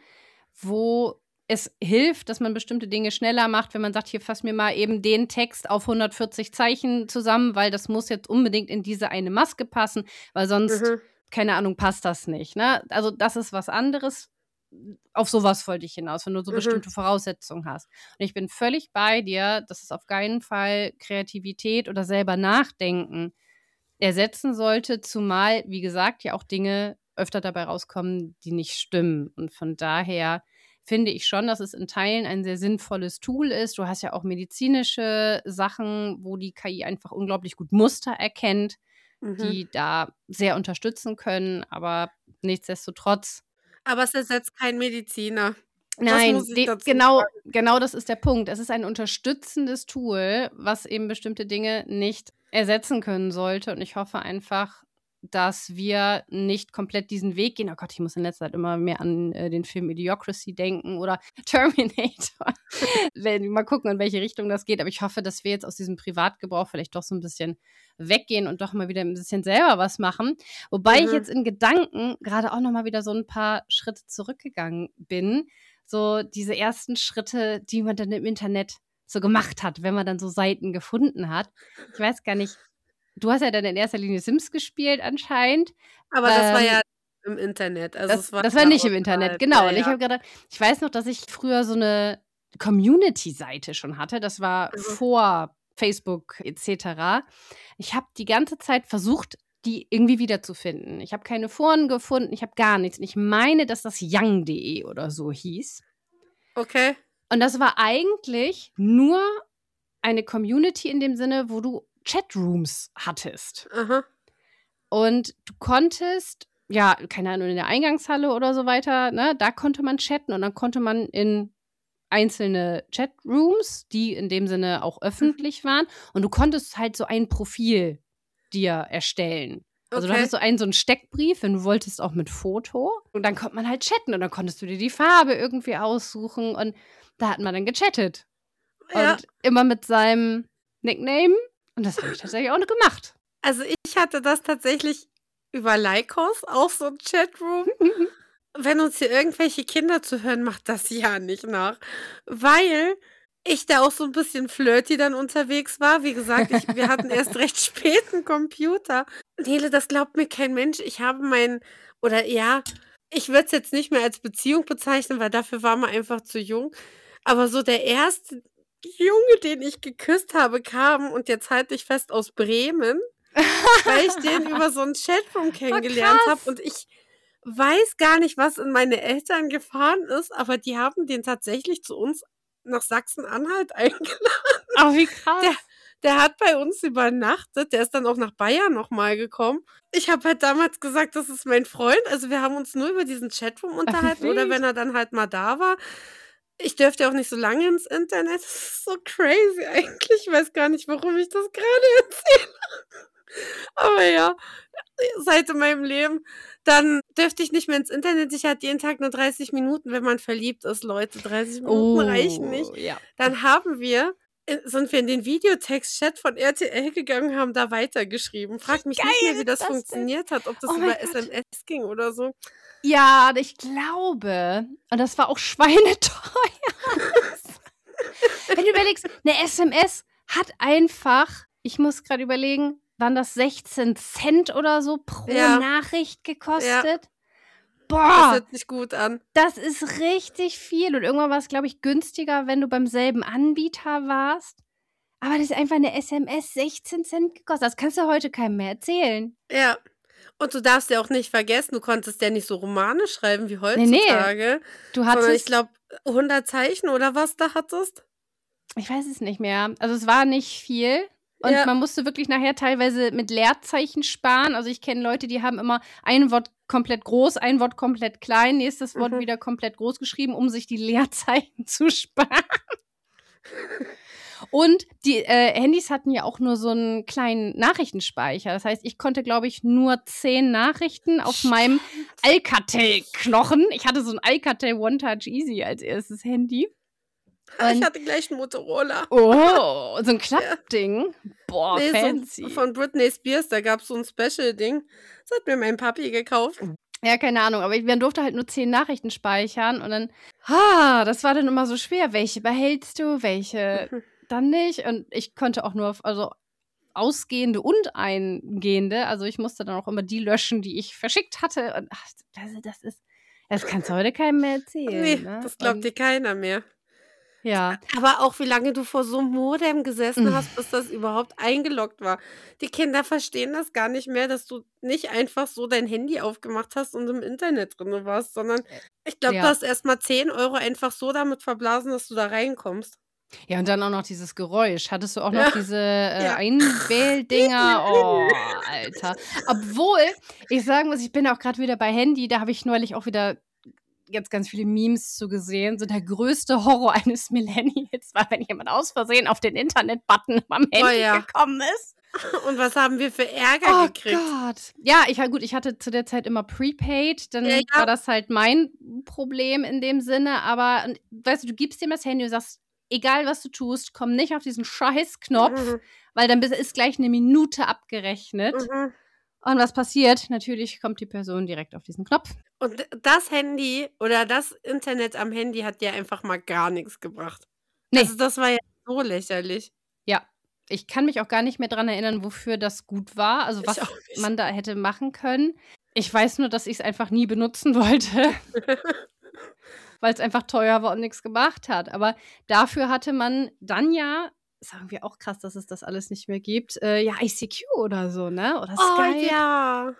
wo es hilft, dass man bestimmte Dinge schneller macht, wenn man sagt, hier fass mir mal eben den Text auf 140 Zeichen zusammen, weil das muss jetzt unbedingt in diese eine Maske passen, weil sonst, Mhm, keine Ahnung, passt das nicht. Ne? Also das ist was anderes. Auf sowas wollte ich hinaus, wenn du so mhm. bestimmte Voraussetzungen hast. Und ich bin völlig bei dir, dass es auf keinen Fall Kreativität oder selber Nachdenken ersetzen sollte, zumal, wie gesagt, ja auch Dinge öfter dabei rauskommen, die nicht stimmen. Und von daher finde ich schon, dass es in Teilen ein sehr sinnvolles Tool ist. Du hast ja auch medizinische Sachen, wo die KI einfach unglaublich gut Muster erkennt, Mhm. die da sehr unterstützen können. Aber nichtsdestotrotz, Aber es ersetzt keinen Mediziner. Das nein, muss ich dazu genau, sagen. genau das ist der Punkt. Es ist ein unterstützendes Tool, was eben bestimmte Dinge nicht ersetzen können sollte. Und ich hoffe einfach, dass wir nicht komplett diesen Weg gehen. Oh Gott, ich muss in letzter Zeit immer mehr an den Film Idiocracy denken oder Terminator. Mal gucken, in welche Richtung das geht. Aber ich hoffe, dass wir jetzt aus diesem Privatgebrauch vielleicht doch so ein bisschen weggehen und doch mal wieder ein bisschen selber was machen. Wobei ich Mhm. jetzt in Gedanken gerade auch noch mal wieder so ein paar Schritte zurückgegangen bin. So diese ersten Schritte, die man dann im Internet so gemacht hat, wenn man dann so Seiten gefunden hat. Ich weiß gar nicht, du hast ja dann in erster Linie Sims gespielt anscheinend. Aber das war ja im Internet, also es war Das war ja nicht im Internet, außerhalb, genau. ja, Und ich ja. habe gedacht, ich weiß noch, dass ich früher so eine Community-Seite schon hatte. Das war Mhm. vor Facebook et cetera. Ich habe die ganze Zeit versucht, die irgendwie wiederzufinden. Ich habe keine Foren gefunden, ich habe gar nichts. Und ich meine, dass das young.de oder so hieß. Okay. Und das war eigentlich nur eine Community in dem Sinne, wo du Chatrooms hattest. Aha. Und du konntest, ja, keine Ahnung, in der Eingangshalle oder so weiter, ne, da konnte man chatten und dann konnte man in einzelne Chatrooms, die in dem Sinne auch öffentlich waren. Und du konntest halt so ein Profil dir erstellen. Also du Okay. hattest so einen Steckbrief, wenn du wolltest, auch mit Foto. Und dann konnte man halt chatten und dann konntest du dir die Farbe irgendwie aussuchen und da hat man dann gechattet. Ja. Und immer mit seinem Nickname. Und das habe ich tatsächlich auch noch gemacht. Also, ich hatte das tatsächlich über Lycos, auch so 'n Chatroom. Wenn uns hier irgendwelche Kinder zuhören, macht das ja nicht nach, weil ich da auch so 'n bisschen flirty dann unterwegs war. Wie gesagt, wir hatten erst recht spät 'n Computer. Nele, das glaubt mir kein Mensch. Ich habe oder ja, ich würde es jetzt nicht mehr als Beziehung bezeichnen, weil dafür war man einfach zu jung. Aber so der erste Junge, den ich geküsst habe, kam und jetzt halte ich fest, aus Bremen, weil ich den über so 'n Chatroom kennengelernt habe krass. und ich weiß gar nicht, was in meine Eltern gefahren ist, aber die haben den tatsächlich zu uns nach Sachsen-Anhalt eingeladen. Oh, wie krass. Der hat bei uns übernachtet, der ist dann auch nach Bayern noch mal gekommen. Ich habe halt damals gesagt, das ist mein Freund. Also, wir haben uns nur über diesen Chatroom unterhalten oder wenn er dann halt mal da war. Ich dürfte auch nicht so lange ins Internet. Das ist so crazy eigentlich. Ich weiß gar nicht, warum ich das grade erzähle. Aber ja, seit in meinem Leben. Dann dürfte ich nicht mehr ins Internet. Ich hatte jeden Tag nur 30 Minuten, wenn man verliebt ist, Leute. 30 Minuten reichen nicht. Oh, ja. Dann sind wir in den Videotext-Chat von RTL gegangen, haben da weitergeschrieben. Frag mich nicht mehr, wie das ist das denn? funktioniert hat, ob das Oh mein über Gott. SMS ging oder so. Ja, ich glaube. Und das war auch schweineteuer. Wenn du überlegst, eine SMS hat einfach, ich muss gerade überlegen, waren das 16 Cent oder so pro Ja. Nachricht gekostet? Ja. Das Boah, hört sich gut an. das ist richtig viel. Und irgendwann war es, glaube ich, günstiger, wenn du beim selben Anbieter warst. Aber das ist einfach eine SMS 16 Cent gekostet. Das kannst du heute keinem mehr erzählen. Ja. Und du darfst ja auch nicht vergessen, du konntest ja nicht so Romane schreiben wie Nee, heutzutage, du sondern ich hattest, glaube 100 Zeichen oder was da hattest. ich weiß es nicht mehr, also es war nicht viel und Ja. man musste wirklich nachher teilweise mit Leerzeichen sparen. Also ich kenne Leute, die haben immer ein Wort komplett groß, ein Wort komplett klein, nächstes Wort wieder komplett groß geschrieben, um sich die Leerzeichen zu sparen. Und die Handys hatten ja auch nur so einen kleinen Nachrichtenspeicher. Das heißt, ich konnte, glaube ich, nur 10 Nachrichten auf meinem Alcatel-Knochen. Ich hatte so ein Alcatel One Touch Easy als erstes Handy. Ich Und hatte gleich einen Motorola. oh, so ein Klappding. Boah, Nee, fancy. so von Britney Spears, da gab es so ein Special-Ding. Das hat mir mein Papi gekauft. Ja, keine Ahnung, aber man durfte halt nur 10 Nachrichten speichern und dann, das war dann immer so schwer. Welche behältst du, welche dann nicht? Und ich konnte auch nur, also ausgehende und eingehende, also ich musste dann auch immer die löschen, die ich verschickt hatte. Und das kannst du heute keinem mehr erzählen. Nee, Ne? das glaubt dir keiner mehr. Ja. Aber auch wie lange du vor so einem Modem gesessen hast, bis das überhaupt eingeloggt war. Die Kinder verstehen das gar nicht mehr, dass du nicht einfach so dein Handy aufgemacht hast und im Internet drin warst, sondern ich glaube, du Ja. hast erst mal 10 € einfach so damit verblasen, dass du da reinkommst. Ja, und dann auch noch dieses Geräusch. Hattest du auch noch Ja. diese Ja. Einwähldinger? Oh, Alter. Obwohl, ich sagen muss, ich bin auch gerade wieder bei Handy, da habe ich neulich auch wieder jetzt ganz viele Memes zu gesehen. So der größte Horror eines Millennials war, wenn jemand aus Versehen auf den Internet-Button am Handy ja. gekommen ist. Und was haben wir für Ärger gekriegt? Gott. Ja, ich hatte zu der Zeit immer Prepaid, dann Ja. war das halt mein Problem in dem Sinne, aber weißt du gibst dem das Handy und sagst, egal was du tust, komm nicht auf diesen Scheiß-Knopf, weil dann ist gleich eine Minute abgerechnet. Und was passiert? Natürlich kommt die Person direkt auf diesen Knopf. Und das Handy oder das Internet am Handy hat dir einfach mal gar nichts gebracht. Nee. Also das war ja so lächerlich. Ja, ich kann mich auch gar nicht mehr dran erinnern, wofür das gut war, also Ich was auch nicht. man da hätte machen können. Ich weiß nur, dass ich es einfach nie benutzen wollte, weil es einfach teuer war und nichts gemacht hat. Aber dafür hatte man dann ja, sagen wir auch krass, dass es das alles nicht mehr gibt, ja, ICQ oder so, ne? Oder Skype. Oh ja.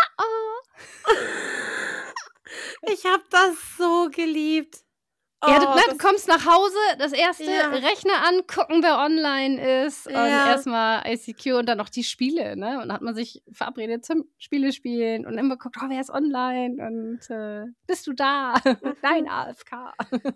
Ich habe das so geliebt. Ja, du kommst nach Hause, das erste, Ja. Rechner an, gucken, wer online ist. Und Ja. erstmal ICQ und dann auch die Spiele, ne? Und dann hat man sich verabredet zum Spiele spielen und immer geguckt, wer ist online und bist du da? Nein, AFK.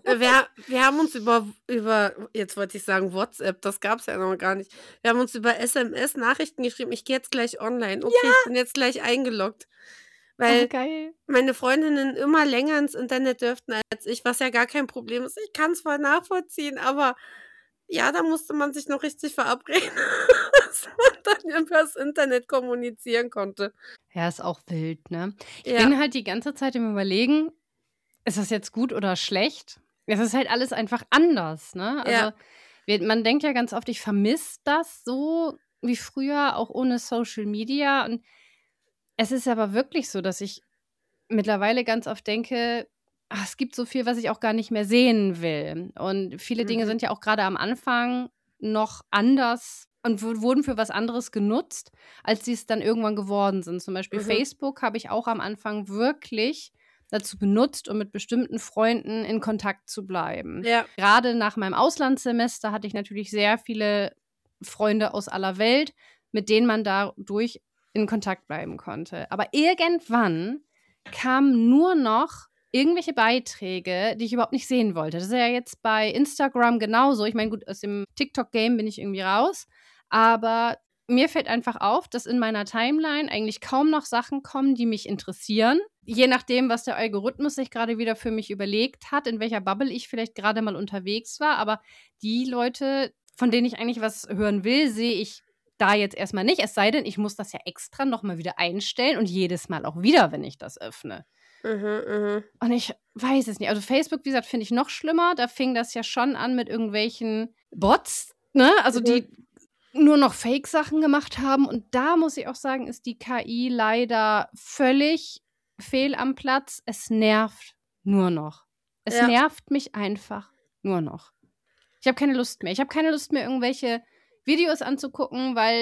Wir haben uns über, jetzt wollte ich sagen WhatsApp, das gab es ja noch gar nicht. Wir haben uns über SMS Nachrichten geschrieben, ich gehe jetzt gleich online. Okay, ich bin jetzt gleich eingeloggt. Weil geil. meine Freundinnen immer länger ins Internet dürften als ich, was ja gar kein Problem ist. Ich kann es voll nachvollziehen, aber ja, da musste man sich noch richtig verabreden, dass man dann über das Internet kommunizieren konnte. Ja, ist auch wild, ne? Ich Ja. bin halt die ganze Zeit im Überlegen, ist das jetzt gut oder schlecht? Es ist halt alles einfach anders, ne? Also man denkt ja ganz oft, ich vermisse das so wie früher, auch ohne Social Media. Und es ist aber wirklich so, dass ich mittlerweile ganz oft denke, es gibt so viel, was ich auch gar nicht mehr sehen will. Und viele Dinge sind ja auch gerade am Anfang noch anders und wurden für was anderes genutzt, als sie es dann irgendwann geworden sind. Zum Beispiel Facebook habe ich auch am Anfang wirklich dazu benutzt, um mit bestimmten Freunden in Kontakt zu bleiben. Ja. Gerade nach meinem Auslandssemester hatte ich natürlich sehr viele Freunde aus aller Welt, mit denen man dadurch in Kontakt bleiben konnte. Aber irgendwann kamen nur noch irgendwelche Beiträge, die ich überhaupt nicht sehen wollte. Das ist ja jetzt bei Instagram genauso. Ich meine, gut, aus dem TikTok-Game bin ich irgendwie raus. Aber mir fällt einfach auf, dass in meiner Timeline eigentlich kaum noch Sachen kommen, die mich interessieren. Je nachdem, was der Algorithmus sich gerade wieder für mich überlegt hat, in welcher Bubble ich vielleicht gerade mal unterwegs war. Aber die Leute, von denen ich eigentlich was hören will, sehe ich da jetzt erstmal nicht. Es sei denn, ich muss das ja extra nochmal wieder einstellen und jedes Mal auch wieder, wenn ich das öffne. Und ich weiß es nicht. Also Facebook, wie gesagt, finde ich noch schlimmer. Da fing das ja schon an mit irgendwelchen Bots, ne? Also die nur noch Fake-Sachen gemacht haben. Und da muss ich auch sagen, ist die KI leider völlig fehl am Platz. Es nervt nur noch. Es nervt mich einfach nur noch. Ich habe keine Lust mehr. Ich habe keine Lust mehr, irgendwelche Videos anzugucken, weil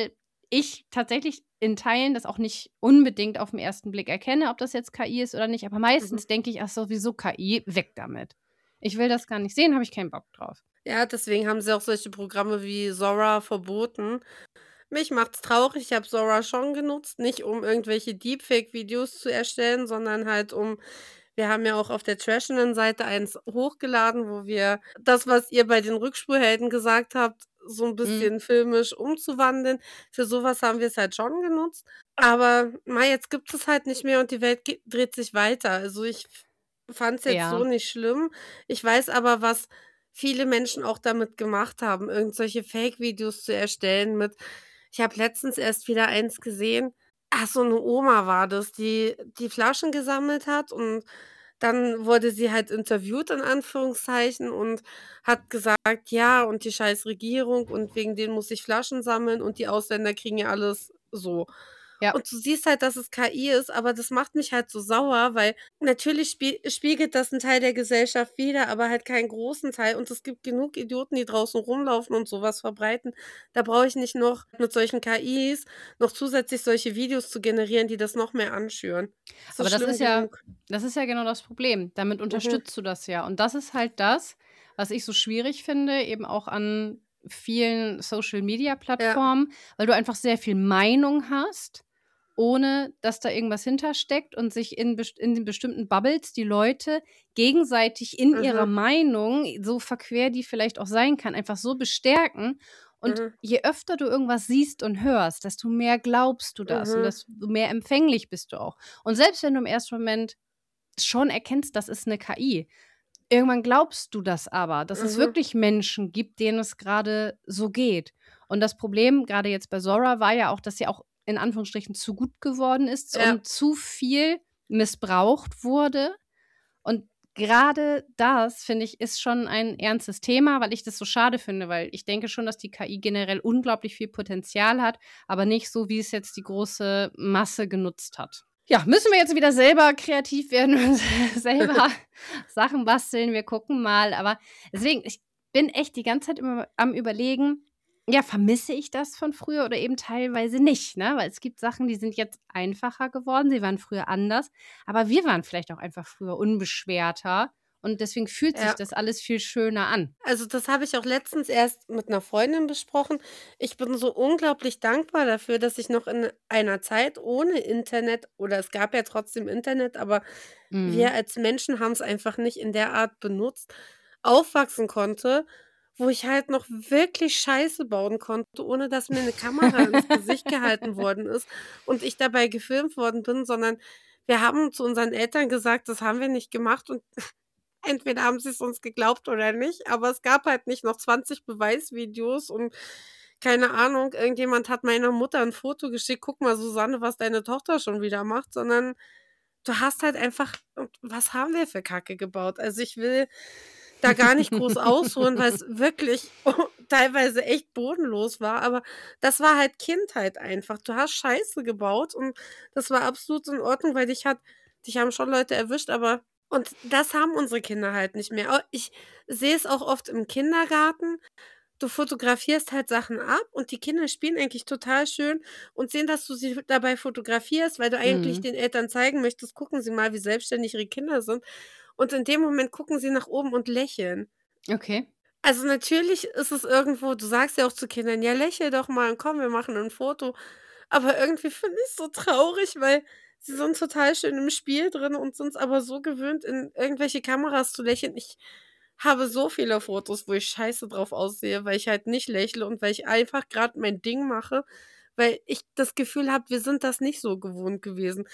ich tatsächlich in Teilen das auch nicht unbedingt auf den ersten Blick erkenne, ob das jetzt KI ist oder nicht. Aber meistens denke ich, ach sowieso KI, weg damit. Ich will das gar nicht sehen, habe ich keinen Bock drauf. Ja, deswegen haben sie auch solche Programme wie Sora verboten. Mich macht's traurig, ich habe Sora schon genutzt, nicht um irgendwelche Deepfake-Videos zu erstellen, sondern halt wir haben ja auch auf der Trashenden-Seite eins hochgeladen, wo wir das, was ihr bei den Rückspurhelden gesagt habt, so ein bisschen filmisch umzuwandeln. Für sowas haben wir es halt schon genutzt. Aber jetzt gibt es halt nicht mehr und die Welt dreht sich weiter. Also, ich fand's jetzt so Ja. nicht schlimm. Ich weiß aber, was viele Menschen auch damit gemacht haben, irgendwelche Fake-Videos zu erstellen ich habe letztens erst wieder eins gesehen. So 'ne Oma war das, die Flaschen gesammelt hat und dann wurde sie halt interviewt in Anführungszeichen und hat gesagt: „Ja, und die scheiß Regierung und wegen denen muss ich Flaschen sammeln und die Ausländer kriegen ja alles so.“ Ja. Und du siehst halt, dass es KI ist, aber das macht mich halt so sauer, weil natürlich spiegelt das 'n Teil der Gesellschaft wider, aber halt keinen großen Teil. Und es gibt genug Idioten, die draußen rumlaufen und so was verbreiten. Da brauche ich nicht noch mit solchen KIs noch zusätzlich solche Videos zu generieren, die das noch mehr anschüren. Das Aber ist schlimm genug. das ist ja genau das Problem. Damit Mhm. unterstützt du das ja. Und das ist halt das, was ich so schwierig finde, eben auch an vielen Ja. Social-Media-Plattformen, weil du einfach sehr viel Meinung hast, ohne dass da irgendwas hintersteckt und sich in den bestimmten Bubbles die Leute gegenseitig in ihrer Mhm. Meinung, so verquer die vielleicht auch sein kann, einfach so bestärken. Und Mhm. je öfter du irgendwas siehst und hörst, desto mehr glaubst du das und Mhm. desto mehr empfänglich bist du auch. Und selbst wenn du im ersten Moment schon erkennst, das ist 'ne KI, irgendwann glaubst du das aber, dass es Mhm. wirklich Menschen gibt, denen es grade so geht. Und das Problem, grade jetzt bei Sora, war ja auch, dass sie auch in Anführungsstrichen zu gut geworden ist Ja. und zu viel missbraucht wurde. Und grade das, finde ich, ist schon ein ernstes Thema, weil ich das so schade finde, weil ich denke schon, dass die KI generell unglaublich viel Potenzial hat, aber nicht so, wie es jetzt die große Masse genutzt hat. Ja, müssen wir jetzt wieder selber kreativ werden und selber Sachen basteln. Wir gucken mal. Aber deswegen, ich bin echt die ganze Zeit immer am Überlegen, ja, vermisse ich das von früher oder eben teilweise nicht, ne? Weil es gibt Sachen, die sind jetzt einfacher geworden, sie waren früher anders, aber wir waren vielleicht auch einfach früher unbeschwerter und deswegen fühlt sich Ja. das alles viel schöner an. Also, das habe ich auch letztens erst mit 'ner Freundin besprochen. Ich bin so unglaublich dankbar dafür, dass ich noch in einer Zeit ohne Internet oder es gab ja trotzdem Internet, aber wir Mhm. als Menschen haben's einfach nicht in der Art benutzt, aufwachsen konnte, wo ich halt noch wirklich Scheiße bauen konnte, ohne dass mir 'ne Kamera ins Gesicht gehalten worden ist und ich dabei gefilmt worden bin, sondern wir haben zu unseren Eltern gesagt, das haben wir nicht gemacht und entweder haben sie's uns geglaubt oder nicht, aber es gab halt nicht noch 20 Beweisvideos und keine Ahnung, irgendjemand hat meiner Mutter 'n Foto geschickt: „Guck mal, Susanne, was deine Tochter schon wieder macht“, sondern du hast halt einfach und was haben wir für Kacke gebaut? Also, ich will da gar nicht groß ausholen, weil's wirklich teilweise echt bodenlos war, aber das war halt Kindheit einfach. Du hast Scheiße gebaut und das war absolut in Ordnung, weil dich haben schon Leute erwischt, aber und das haben unsere Kinder halt nicht mehr. Ich sehe es auch oft im Kindergarten. Du fotografierst halt Sachen ab und die Kinder spielen eigentlich total schön und sehen, dass du sie dabei fotografierst, weil du eigentlich Mhm. den Eltern zeigen möchtest: „Gucken Sie mal, wie selbstständig Ihre Kinder sind.“ Und in dem Moment gucken sie nach oben und lächeln. Okay. Also, natürlich ist es irgendwo du sagst ja auch zu Kindern: „Ja, lächel doch mal und komm, wir machen 'n Foto.“ Aber irgendwie finde ich's so traurig, weil sie sind total schön im Spiel drin und sind's aber so gewöhnt, in irgendwelche Kameras zu lächeln. Ich habe so viele Fotos, wo ich scheiße drauf aussehe, weil ich halt nicht lächle und weil ich einfach grad mein Ding mache, weil ich das Gefühl habe, wir sind das nicht so gewohnt gewesen.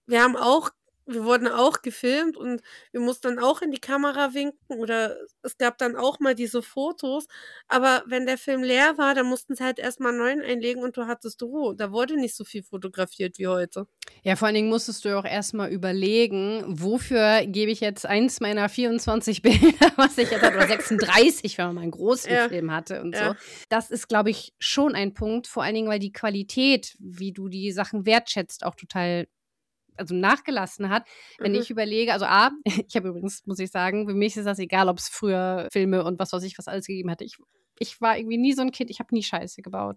Wir wurden auch gefilmt und wir mussten dann auch in die Kamera winken oder es gab dann auch mal diese Fotos, aber wenn der Film leer war, dann mussten sie halt erst mal 'n neuen einlegen und du hattest Ruhe. Da wurde nicht so viel fotografiert wie heute. Ja, vor allen Dingen musstest du ja auch erst mal überlegen, wofür gebe ich jetzt eins meiner 24 Bilder, was ich jetzt habe, oder 36, wenn man mal 'n großen Ja, Film hatte und so. ja. Das ist, glaube ich, schon ein Punkt, vor allen Dingen, weil die Qualität, wie du die Sachen wertschätzt, auch total nachgelassen hat. Wenn Mhm. ich überlege also A, ich habe übrigens, muss ich sagen, für mich ist das egal, ob's früher Filme und was weiß ich was alles gegeben hatte. Ich war irgendwie nie so 'n Kind, ich habe nie Scheiße gebaut.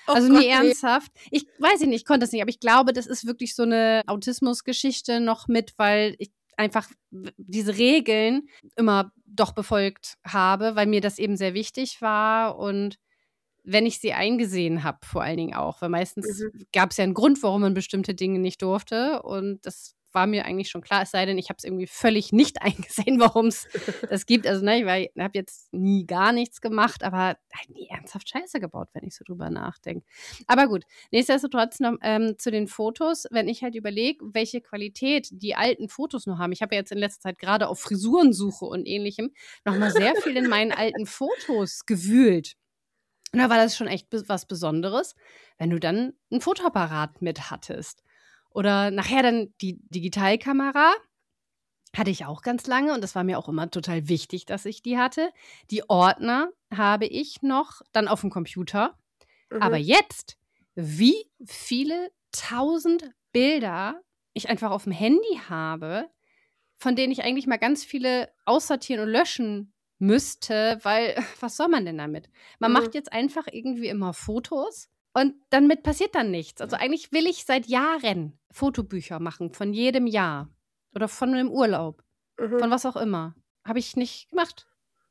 Oh Also Gott, nee, ernsthaft. Ich weiß nicht, ich konnte das nicht, aber ich glaube, das ist wirklich so eine Autismus-Geschichte noch mit, weil ich einfach diese Regeln immer doch befolgt habe, weil mir das eben sehr wichtig war und wenn ich sie eingesehen habe, vor allen Dingen auch, weil meistens gab es ja einen Grund, warum man bestimmte Dinge nicht durfte und das war mir eigentlich schon klar, es sei denn, ich habe es irgendwie völlig nicht eingesehen, warum es das gibt. Also, ne, ich habe jetzt nie gar nichts gemacht, aber halt nie ernsthaft Scheiße gebaut, wenn ich so drüber nachdenke. Aber gut, nichtsdestotrotz noch zu den Fotos, wenn ich halt überlege, welche Qualität die alten Fotos noch haben. Ich habe ja jetzt in letzter Zeit gerade auf Frisurensuche und Ähnlichem noch mal sehr viel in meinen alten Fotos gewühlt. Und da war das schon echt was Besonderes, wenn du dann 'n Fotoapparat mit hattest. Oder nachher dann die Digitalkamera hatte ich auch ganz lange und das war mir auch immer total wichtig, dass ich die hatte. Die Ordner habe ich noch dann aufm Computer. Aber jetzt, wie viele 1.000 Bilder ich einfach aufm Handy habe, von denen ich eigentlich mal ganz viele aussortieren und löschen müsste, weil was soll man denn damit? Man macht jetzt einfach irgendwie immer Fotos und damit passiert dann nichts. Also eigentlich will ich seit Jahren Fotobücher machen von jedem Jahr oder von 'nem Urlaub, von was auch immer. Habe ich nicht gemacht.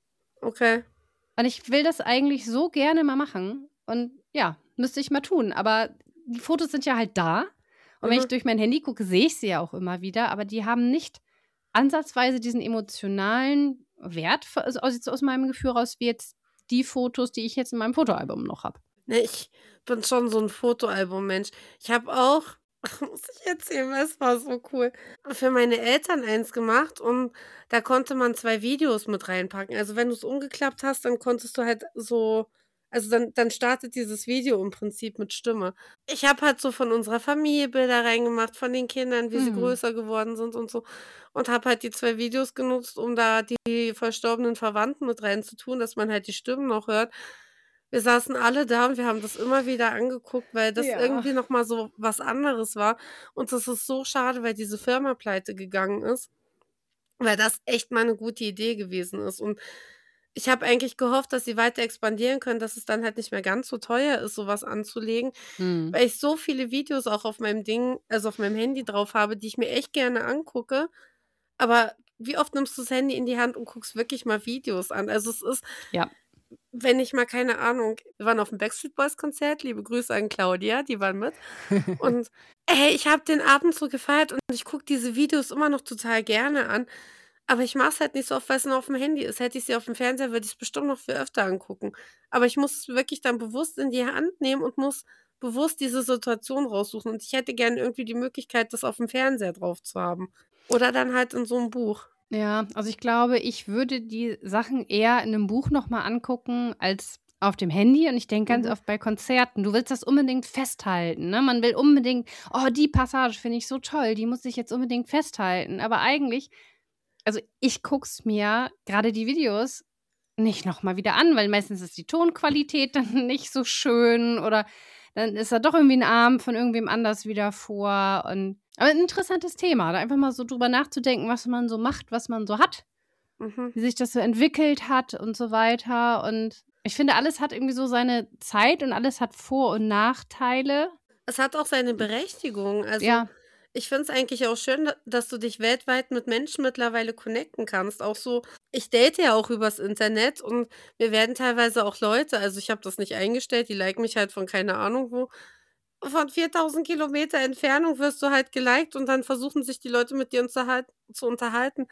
Okay. Und ich will das eigentlich so gerne mal machen und ja, müsste ich mal tun. Aber die Fotos sind ja halt da und wenn ich durch mein Handy gucke, sehe ich sie ja auch immer wieder, aber die haben nicht ansatzweise diesen emotionalen Wert aus meinem Gefühl raus, wie jetzt die Fotos, die ich jetzt in meinem Fotoalbum noch habe. Ne, ich bin schon so 'n Fotoalbum-Mensch. Ich habe auch muss ich erzählen, weil es war so cool, für meine Eltern eins gemacht und da konnte man 2 Videos mit reinpacken. Also, wenn du's umgeklappt hast, dann konntest du halt so also, dann startet dieses Video im Prinzip mit Stimme. Ich habe halt so von unserer Familie Bilder reingemacht, von den Kindern, wie sie größer geworden sind und so und habe halt die 2 Videos genutzt, um da die verstorbenen Verwandten mit reinzutun, dass man halt die Stimmen noch hört. Wir saßen alle da und wir haben das immer wieder angeguckt, weil das Ja. irgendwie noch mal so was anderes war. Und das ist so schade, weil diese Firma pleite gegangen ist, weil das echt mal 'ne gute Idee gewesen ist. Und ich habe eigentlich gehofft, dass sie weiter expandieren können, dass es dann halt nicht mehr ganz so teuer ist, so was anzulegen, Mhm. weil ich so viele Videos auch auf meinem auf meinem Handy drauf habe, die ich mir echt gerne angucke. Aber wie oft nimmst du das Handy in die Hand und guckst wirklich mal Videos an? Also, es ist Ja. wenn ich mal keine Ahnung wir waren auf'm Backstreet Boys Konzert, liebe Grüße an Claudia, die waren mit. Und, ey, ich habe den Abend so gefeiert und ich gucke diese Videos immer noch total gerne an, aber ich mache es halt nicht so oft, weil's nur auf'm Handy ist. Hätte ich sie auf'm Fernseher, würde ich's bestimmt noch viel öfter angucken. Aber ich muss es wirklich dann bewusst in die Hand nehmen und muss bewusst diese Situation raussuchen. Und ich hätte gerne irgendwie die Möglichkeit, das auf'm Fernseher drauf zu haben oder dann halt in so 'm Buch. Ja, also ich glaube, ich würde die Sachen eher in 'nem Buch noch mal angucken als auf dem Handy und ich denke ganz oft bei Konzerten, du willst das unbedingt festhalten, ne? Man will unbedingt: „Oh, die Passage finde ich so toll, die muss ich jetzt unbedingt festhalten.“ Aber eigentlich also ich gucke es mir, grade die Videos, nicht noch mal wieder an, weil meistens ist die Tonqualität dann nicht so schön oder dann ist da doch irgendwie 'n Arm von irgendwem anders wieder vor und aber 'n interessantes Thema, da einfach mal so drüber nachzudenken, was man so macht, was man so hat, Mhm. wie sich das so entwickelt hat und so weiter. Und ich finde, alles hat irgendwie so seine Zeit und alles hat Vor und Nachteile. Es hat auch seine Berechtigung. Also, Ja, ich finde es eigentlich auch schön, dass du dich weltweit mit Menschen mittlerweile connecten kannst. Auch so ich date ja auch übers Internet und mir werden teilweise auch Leute also, ich habe das nicht eingestellt, die liken mich halt von keine Ahnung wo. Von 4.000 Kilometer Entfernung wirst du halt geliked und dann versuchen sich die Leute mit dir zu unterhalten.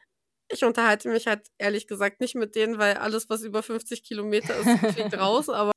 Ich unterhalte mich halt ehrlich gesagt nicht mit denen, weil alles, was über 50 Kilometer ist, fliegt raus, aber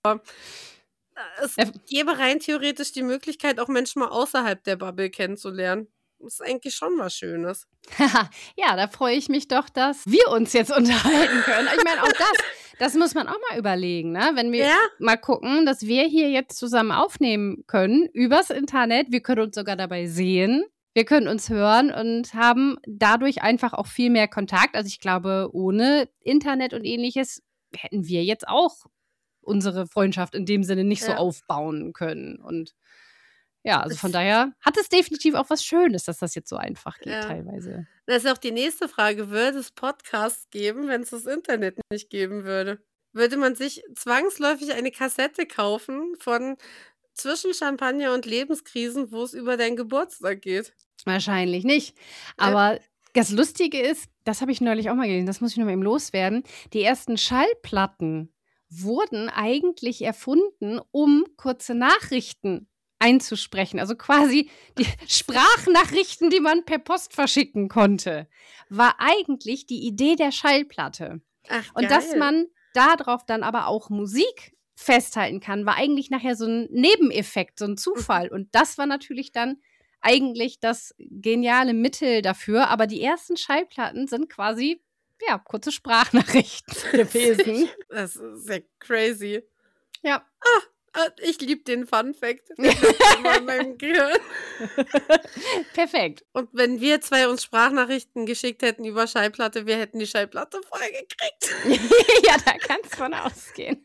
es ja, gäbe rein theoretisch die Möglichkeit, auch Menschen mal außerhalb der Bubble kennenzulernen. Ist eigentlich schon was Schönes. ja, da freue ich mich doch, dass wir uns jetzt unterhalten können. Ich meine, auch das muss man auch mal überlegen, ne? Wenn wir Ja, mal gucken, dass wir hier jetzt zusammen aufnehmen können übers Internet. Wir können uns sogar dabei sehen. Wir können uns hören und haben dadurch einfach auch viel mehr Kontakt. Also, ich glaube, ohne Internet und Ähnliches hätten wir jetzt auch unsere Freundschaft in dem Sinne nicht so ja. aufbauen können. Und ja, also von Es daher hat es definitiv auch was Schönes, dass das jetzt so einfach geht ja. teilweise. Das ist auch die nächste Frage. Würde es Podcasts geben, wenn es das Internet nicht geben würde? würde man sich zwangsläufig eine Kassette kaufen von Zwischen Champagner und Lebenskrisen, wo es über deinen Geburtstag geht. Wahrscheinlich nicht. Ja. Aber das Lustige ist, das habe ich neulich auch mal gelesen, das muss ich noch mal eben loswerden. Die ersten Schallplatten wurden eigentlich erfunden, um kurze Nachrichten einzusprechen. Also quasi die Sprachnachrichten, die man per Post verschicken konnte, war eigentlich die Idee der Schallplatte. Ach, Und dass geil. man darauf dann aber auch Musik festhalten kann, war eigentlich nachher so ein Nebeneffekt, so ein Zufall. Und das war natürlich dann eigentlich das geniale Mittel dafür. Aber die ersten Schallplatten sind quasi, ja, kurze Sprachnachrichten gewesen. Das ist sehr crazy. Ja. Ich liebe den Fun-Fact. Der bleibt immer in meinem Gehirn. Perfekt. Und wenn wir zwei uns Sprachnachrichten geschickt hätten über Schallplatte, wir hätten die Schallplatte voll gekriegt. Ja, da kannst du von ausgehen.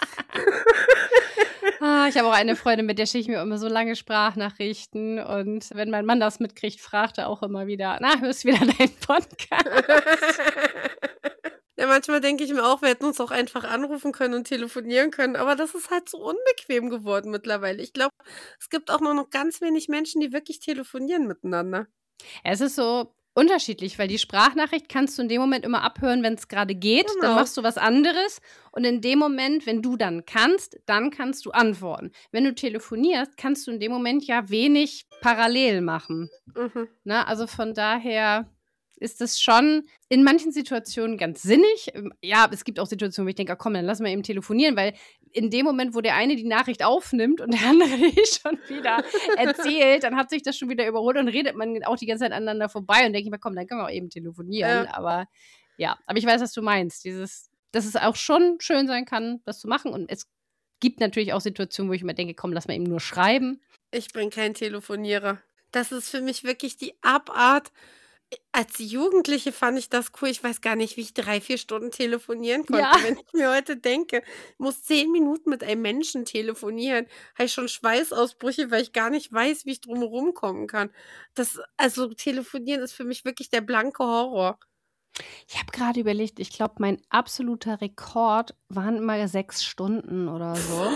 Ich habe auch eine Freundin, mit der schicke ich mir immer so lange Sprachnachrichten. Und wenn mein Mann das mitkriegt, fragt er auch immer wieder, na, hörst du wieder deinen Podcast? Ja, manchmal denke ich mir auch, wir hätten uns auch einfach anrufen können und telefonieren können, aber das ist halt so unbequem geworden mittlerweile. Ich glaube, es gibt auch nur noch ganz wenig Menschen, die wirklich telefonieren miteinander. Es ist so unterschiedlich, weil die Sprachnachricht kannst du in dem Moment immer abhören, wenn es gerade geht. Dann Genau. machst du was anderes. Und in dem Moment, wenn du dann kannst du antworten. Wenn du telefonierst, kannst du in dem Moment ja wenig parallel machen. Mhm. Ne? Also von daher ist es schon in manchen Situationen ganz sinnig. Ja, es gibt auch Situationen, wo ich denke, komm, dann lass mal eben telefonieren, weil in dem Moment, wo der eine die Nachricht aufnimmt und der andere die schon wieder erzählt, dann hat sich das schon wieder überholt und redet man auch die ganze Zeit aneinander vorbei und denke ich mir, komm, dann können wir auch eben telefonieren. Ja. Aber ich weiß, was du meinst. Dass es auch schon schön sein kann, das zu machen. Und es gibt natürlich auch Situationen, wo ich mir denke, komm, lass mal eben nur schreiben. Ich bin kein Telefonierer. Das ist für mich wirklich die Abart. Als Jugendliche fand ich das cool. Ich weiß gar nicht, wie ich 3-4 Stunden telefonieren konnte. Ja. Wenn ich mir heute denke, ich muss 10 Minuten mit einem Menschen telefonieren, habe ich schon Schweißausbrüche, weil ich gar nicht weiß, wie ich drumherum kommen kann. Also telefonieren ist für mich wirklich der blanke Horror. Ich habe gerade überlegt, ich glaube, mein absoluter Rekord waren immer 6 Stunden oder so.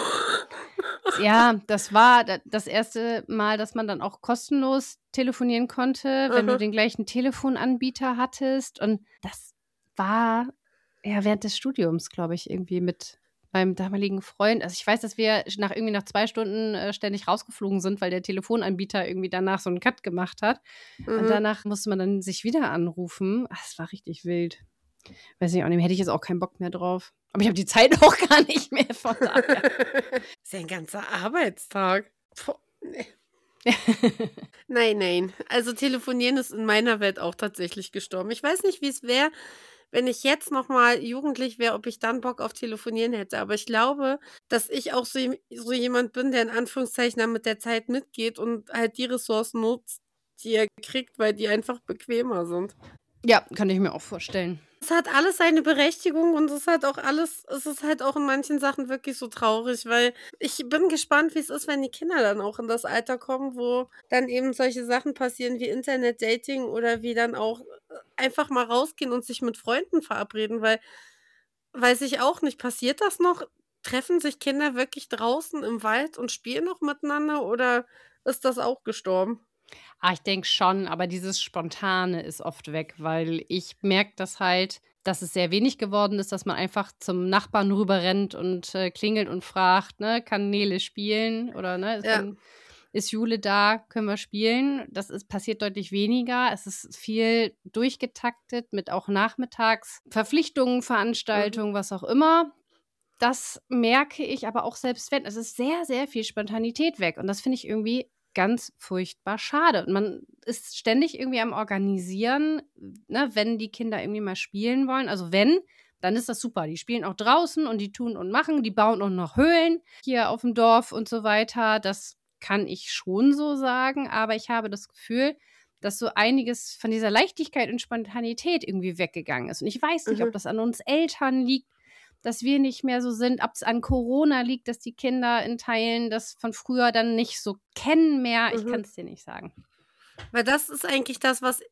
Ja, das war das erste Mal, dass man dann auch kostenlos telefonieren konnte, wenn du Aha. den gleichen Telefonanbieter hattest. Und das war ja während des Studiums, glaube ich, irgendwie mit meinem damaligen Freund. Also ich weiß, dass wir nach 2 Stunden ständig rausgeflogen sind, weil der Telefonanbieter irgendwie danach so einen Cut gemacht hat. Und Mhm. danach musste man dann sich wieder anrufen. Das war richtig wild. Weiß ich auch nicht, hätte ich jetzt auch keinen Bock mehr drauf. Aber ich habe die Zeit auch gar nicht mehr, von daher. Ist ja ein ganzer Arbeitstag. Puh, nee. Nein. Also telefonieren ist in meiner Welt auch tatsächlich gestorben. Ich weiß nicht, wie es wäre, wenn ich jetzt noch mal jugendlich wäre, ob ich dann Bock auf Telefonieren hätte. Aber ich glaube, dass ich auch so jemand bin, der in Anführungszeichen dann mit der Zeit mitgeht und halt die Ressourcen nutzt, die er kriegt, weil die einfach bequemer sind. Ja, kann ich mir auch vorstellen. Es hat alles seine Berechtigung und es ist halt auch in manchen Sachen wirklich so traurig, weil ich bin gespannt, wie es ist, wenn die Kinder dann auch in das Alter kommen, wo dann eben solche Sachen passieren wie Internet-Dating oder wie dann auch einfach mal rausgehen und sich mit Freunden verabreden, weil weiß ich auch nicht, passiert das noch? Treffen sich Kinder wirklich draußen im Wald und spielen noch miteinander oder ist das auch gestorben? Ich denke schon, aber dieses Spontane ist oft weg, weil ich merke das halt, dass es sehr wenig geworden ist, dass man einfach zum Nachbarn rüberrennt und klingelt und fragt, ne, kann Nele spielen oder ne, Ja. ist Jule da, können wir spielen. Passiert deutlich weniger. Es ist viel durchgetaktet mit auch nachmittags Verpflichtungen, Veranstaltungen, was auch immer. Das merke ich aber auch selbst wenn. Es ist sehr, sehr viel Spontanität weg und das finde ich irgendwie ganz furchtbar schade. Und man ist ständig irgendwie am Organisieren, ne, wenn die Kinder irgendwie mal spielen wollen. Also wenn, dann ist das super. Die spielen auch draußen und die tun und machen. Die bauen auch noch Höhlen hier auf dem Dorf und so weiter. Das kann ich schon so sagen. Aber ich habe das Gefühl, dass so einiges von dieser Leichtigkeit und Spontanität irgendwie weggegangen ist. Und ich weiß nicht, ob das an uns Eltern liegt, dass wir nicht mehr so sind, ob es an Corona liegt, dass die Kinder in Teilen das von früher dann nicht so kennen mehr. Ich kann es dir nicht sagen. Weil das ist eigentlich das, was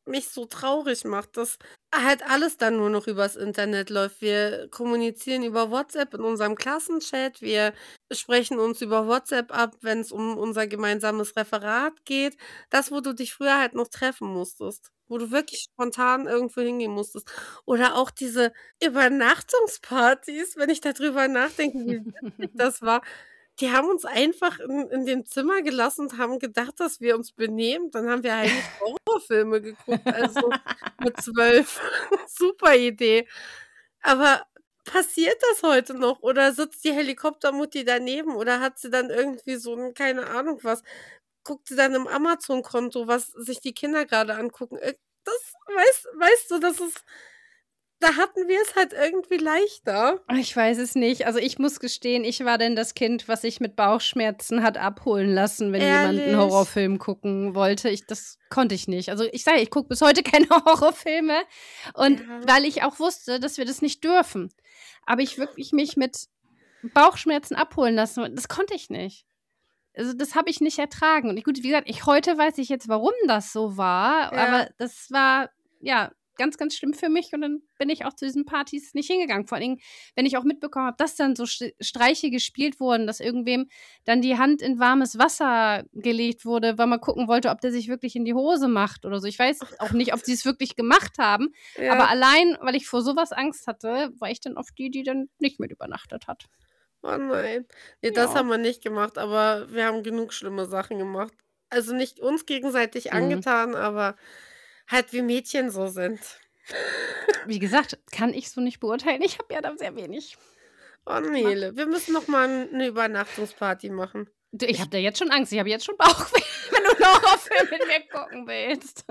mich so traurig macht, dass halt alles dann nur noch übers Internet läuft. Wir kommunizieren über WhatsApp in unserem Klassenchat, wir sprechen uns über WhatsApp ab, wenn es um unser gemeinsames Referat geht. Das, wo du dich früher halt noch treffen musstest, wo du wirklich spontan irgendwo hingehen musstest. Oder auch diese Übernachtungspartys, wenn ich darüber nachdenke, wie witzig das war. Die haben uns einfach in dem Zimmer gelassen und haben gedacht, dass wir uns benehmen. Dann haben wir heimlich Horrorfilme geguckt, also mit 12. Super Idee. Aber passiert das heute noch? Oder sitzt die Helikoptermutti daneben? Oder hat sie dann irgendwie so 'n keine Ahnung was, guckt sie dann im Amazon-Konto, was sich die Kinder gerade angucken? Das weißt du, das ist da hatten wir es halt irgendwie leichter. Ich weiß es nicht. Also, ich muss gestehen, ich war denn das Kind, was sich mit Bauchschmerzen hat abholen lassen, wenn jemand 'n Ehrlich? Horrorfilm gucken wollte. Das konnte ich nicht. Also, ich sage ja, ich gucke bis heute keine Horrorfilme und Ja. weil ich auch wusste, dass wir das nicht dürfen. Aber ich wirklich mich mit Bauchschmerzen abholen lassen, das konnte ich nicht. Also, das habe ich nicht ertragen. Und gut, wie gesagt, heute weiß ich jetzt, warum das so war, Ja. aber das war, ja, ganz, ganz schlimm für mich und dann bin ich auch zu diesen Partys nicht hingegangen. Vor allen Dingen, wenn ich auch mitbekommen habe, dass dann so Streiche gespielt wurden, dass irgendwem dann die Hand in warmes Wasser gelegt wurde, weil man gucken wollte, ob der sich wirklich in die Hose macht oder so. Ich weiß auch nicht, ob sie es wirklich gemacht haben, aber Ja. allein, weil ich vor so was Angst hatte, war ich dann oft die dann nicht mit übernachtet hat. Oh nein. Ne, das Ja. haben wir nicht gemacht, aber wir haben genug schlimme Sachen gemacht. Also, nicht uns gegenseitig Mhm. angetan, aber halt wie Mädchen so sind. Wie gesagt, kann ich so nicht beurteilen. Ich habe ja da sehr wenig Oh, gemacht. Nele, wir müssen noch mal 'ne Übernachtungsparty machen. Du, ich habe da jetzt schon Angst. Ich habe jetzt schon Bauchweh, wenn du 'n Horrorfilm mit mir gucken willst.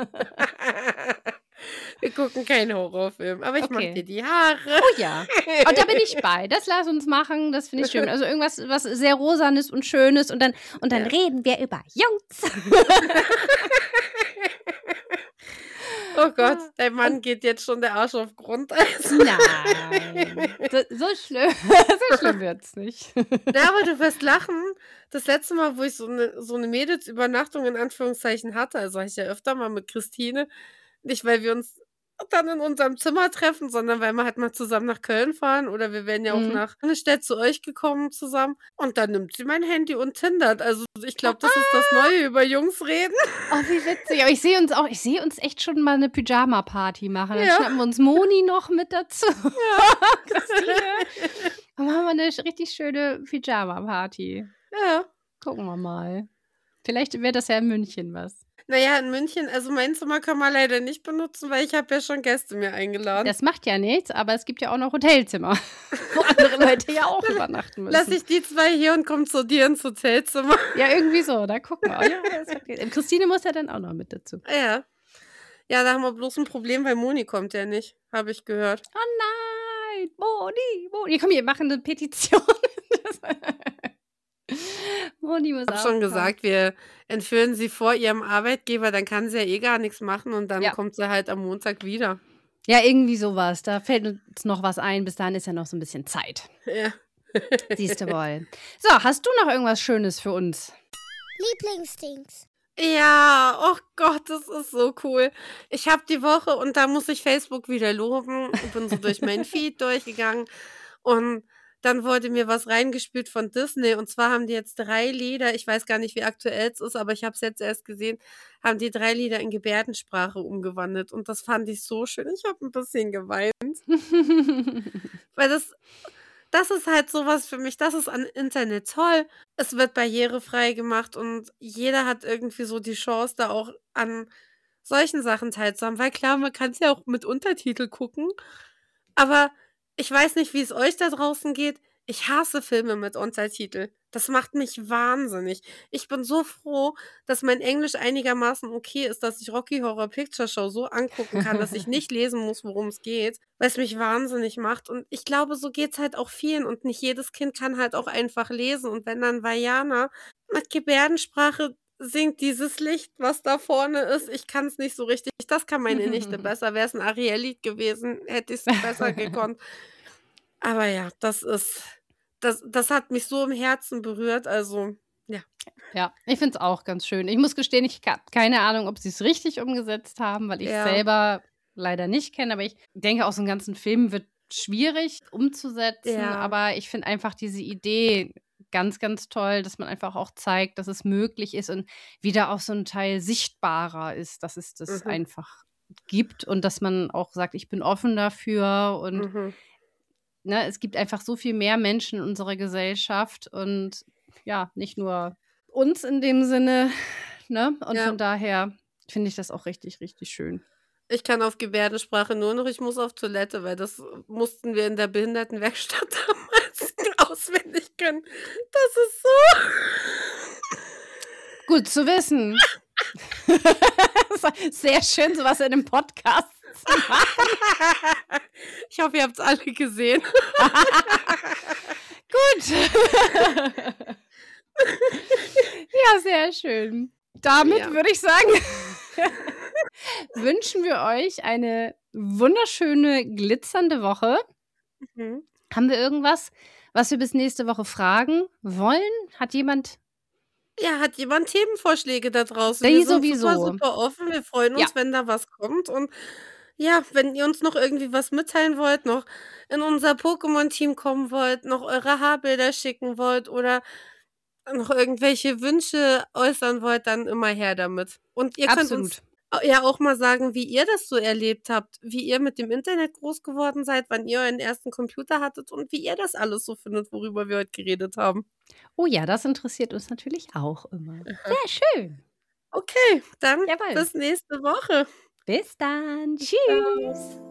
Wir gucken keinen Horrorfilm, aber ich mache dir Okay. die Haare. Oh ja. Und da bin ich bei. Das lass uns machen, das finde ich schön. Also irgendwas, was sehr Rosanes und Schönes und dann Ja. reden wir über Jungs. Oh Gott, dein Mann geht jetzt schon der Arsch auf Grundeis. Nein, so schlimm wird's nicht. Ja, aber du wirst lachen. Das letzte Mal, wo ich so 'ne Mädelsübernachtung in Anführungszeichen hatte, also hatte ich ja öfter mal mit Christine, nicht weil wir uns dann in unserem Zimmer treffen, sondern weil wir halt mal zusammen nach Köln fahren oder wir wären ja auch Mhm. nach Hönnestedt zu euch gekommen zusammen und dann nimmt sie mein Handy und tindert. Also, ich glaube, das ist das Neue, über Jungs reden. Oh, wie witzig. Aber ich sehe uns echt schon mal 'ne Pyjama-Party machen. Dann Ja. schnappen wir uns Moni noch mit dazu. Ja. Christine. Dann machen wir 'ne richtig schöne Pyjama-Party. Ja. Gucken wir mal. Vielleicht wäre das ja in München was. Na ja, in München also mein Zimmer kann man leider nicht benutzen, weil ich habe ja schon Gäste mir eingeladen. Das macht ja nichts, aber es gibt ja auch noch Hotelzimmer, wo andere Leute ja auch übernachten müssen. Lass ich die 2 hier und komme zu dir ins Hotelzimmer. Ja, irgendwie so, da gucken wir. Ja, das wird Christine muss ja dann auch noch mit dazu. Ja. Ja, da haben wir bloß 'n Problem, weil Moni kommt ja nicht, habe ich gehört. Oh nein, Moni. Komm, wir machen 'ne Petition. Moni muss Ich habe auch schon kommen. gesagt, wir entführen sie vor ihrem Arbeitgeber, dann kann sie ja eh gar nix machen und dann Ja. kommt sie halt am Montag wieder. Ja, irgendwie sowas. Da fällt uns noch was ein. Bis dahin ist ja noch so 'n bisschen Zeit. Ja. Siehst du wohl. So, hast du noch irgendwas Schönes für uns? Lieblingsdings. Ja, oh Gott, das ist so cool. Ich habe die Woche und da muss ich Facebook wieder loben, bin so durch meinen Feed durchgegangen und dann wurde mir was reingespielt von Disney und zwar haben die jetzt 3 Lieder, ich weiß gar nicht, wie aktuell es ist, aber ich habe es jetzt erst gesehen, haben die 3 Lieder in Gebärdensprache umgewandelt und das fand ich so schön. Ich habe 'n bisschen geweint. Weil das ist halt so was für mich, das ist an Internet toll. Es wird barrierefrei gemacht und jeder hat irgendwie so die Chance, da auch an solchen Sachen teilzuhaben. Weil klar, man kann's ja auch mit Untertitel gucken, aber ich weiß nicht, wie es euch da draußen geht. Ich hasse Filme mit Untertitel. Das macht mich wahnsinnig. Ich bin so froh, dass mein Englisch einigermaßen okay ist, dass ich Rocky Horror Picture Show so angucken kann, dass ich nicht lesen muss, worum's geht, weil's mich wahnsinnig macht. Und ich glaube, so geht's halt auch vielen und nicht jedes Kind kann halt auch einfach lesen. Und wenn dann Vajana mit Gebärdensprache singt, dieses Licht, was da vorne ist, ich kann's nicht so richtig. Das kann meine Nichte besser. Wär's 'n Ariel-Lied gewesen, hätte ich's besser gekonnt. Aber ja, das hat mich so im Herzen berührt, also Ja, ich finde es auch ganz schön. Ich muss gestehen, ich habe keine Ahnung, ob sie es richtig umgesetzt haben, weil ich es Ja. selber leider nicht kenne. Aber ich denke, auch so einen ganzen Film wird schwierig umzusetzen. Ja. Aber ich finde einfach diese Idee ganz, ganz toll, dass man einfach auch zeigt, dass es möglich ist und wieder auch so ein Teil sichtbarer ist, dass es das einfach gibt und dass man auch sagt, ich bin offen dafür und ne, es gibt einfach so viel mehr Menschen in unserer Gesellschaft und ja, nicht nur uns in dem Sinne, ne? Und Ja. von daher finde ich das auch richtig, richtig schön. Ich kann auf Gebärdensprache nur noch, ich muss auf Toilette, weil das mussten wir in der Behindertenwerkstatt damals auswendig können. Das ist so. Gut zu wissen. Sehr schön, sowas in einem Podcast zu machen. Ich hoffe, ihr habt es alle gesehen. Gut. Ja, sehr schön. Damit Ja. würde ich sagen, wünschen wir euch eine wunderschöne, glitzernde Woche. Mhm. Haben wir irgendwas, was wir bis nächste Woche fragen wollen? Hat jemand? Ja, hat jemand Themenvorschläge da draußen? Die Wir sind sowieso. super offen. Wir freuen uns, Ja. wenn da was kommt. Und ja, wenn ihr uns noch irgendwie was mitteilen wollt, noch in unser Pokémon-Team kommen wollt, noch eure Haarbilder schicken wollt oder noch irgendwelche Wünsche äußern wollt, dann immer her damit. Und ihr könnt uns ja auch mal sagen, wie ihr das so erlebt habt, wie ihr mit dem Internet groß geworden seid, wann ihr euren ersten Computer hattet und wie ihr das alles so findet, worüber wir heute geredet haben. Oh ja, das interessiert uns natürlich auch immer. Sehr schön. Okay, dann Jawohl. bis nächste Woche. Bis dann. Tschüss. Ciao.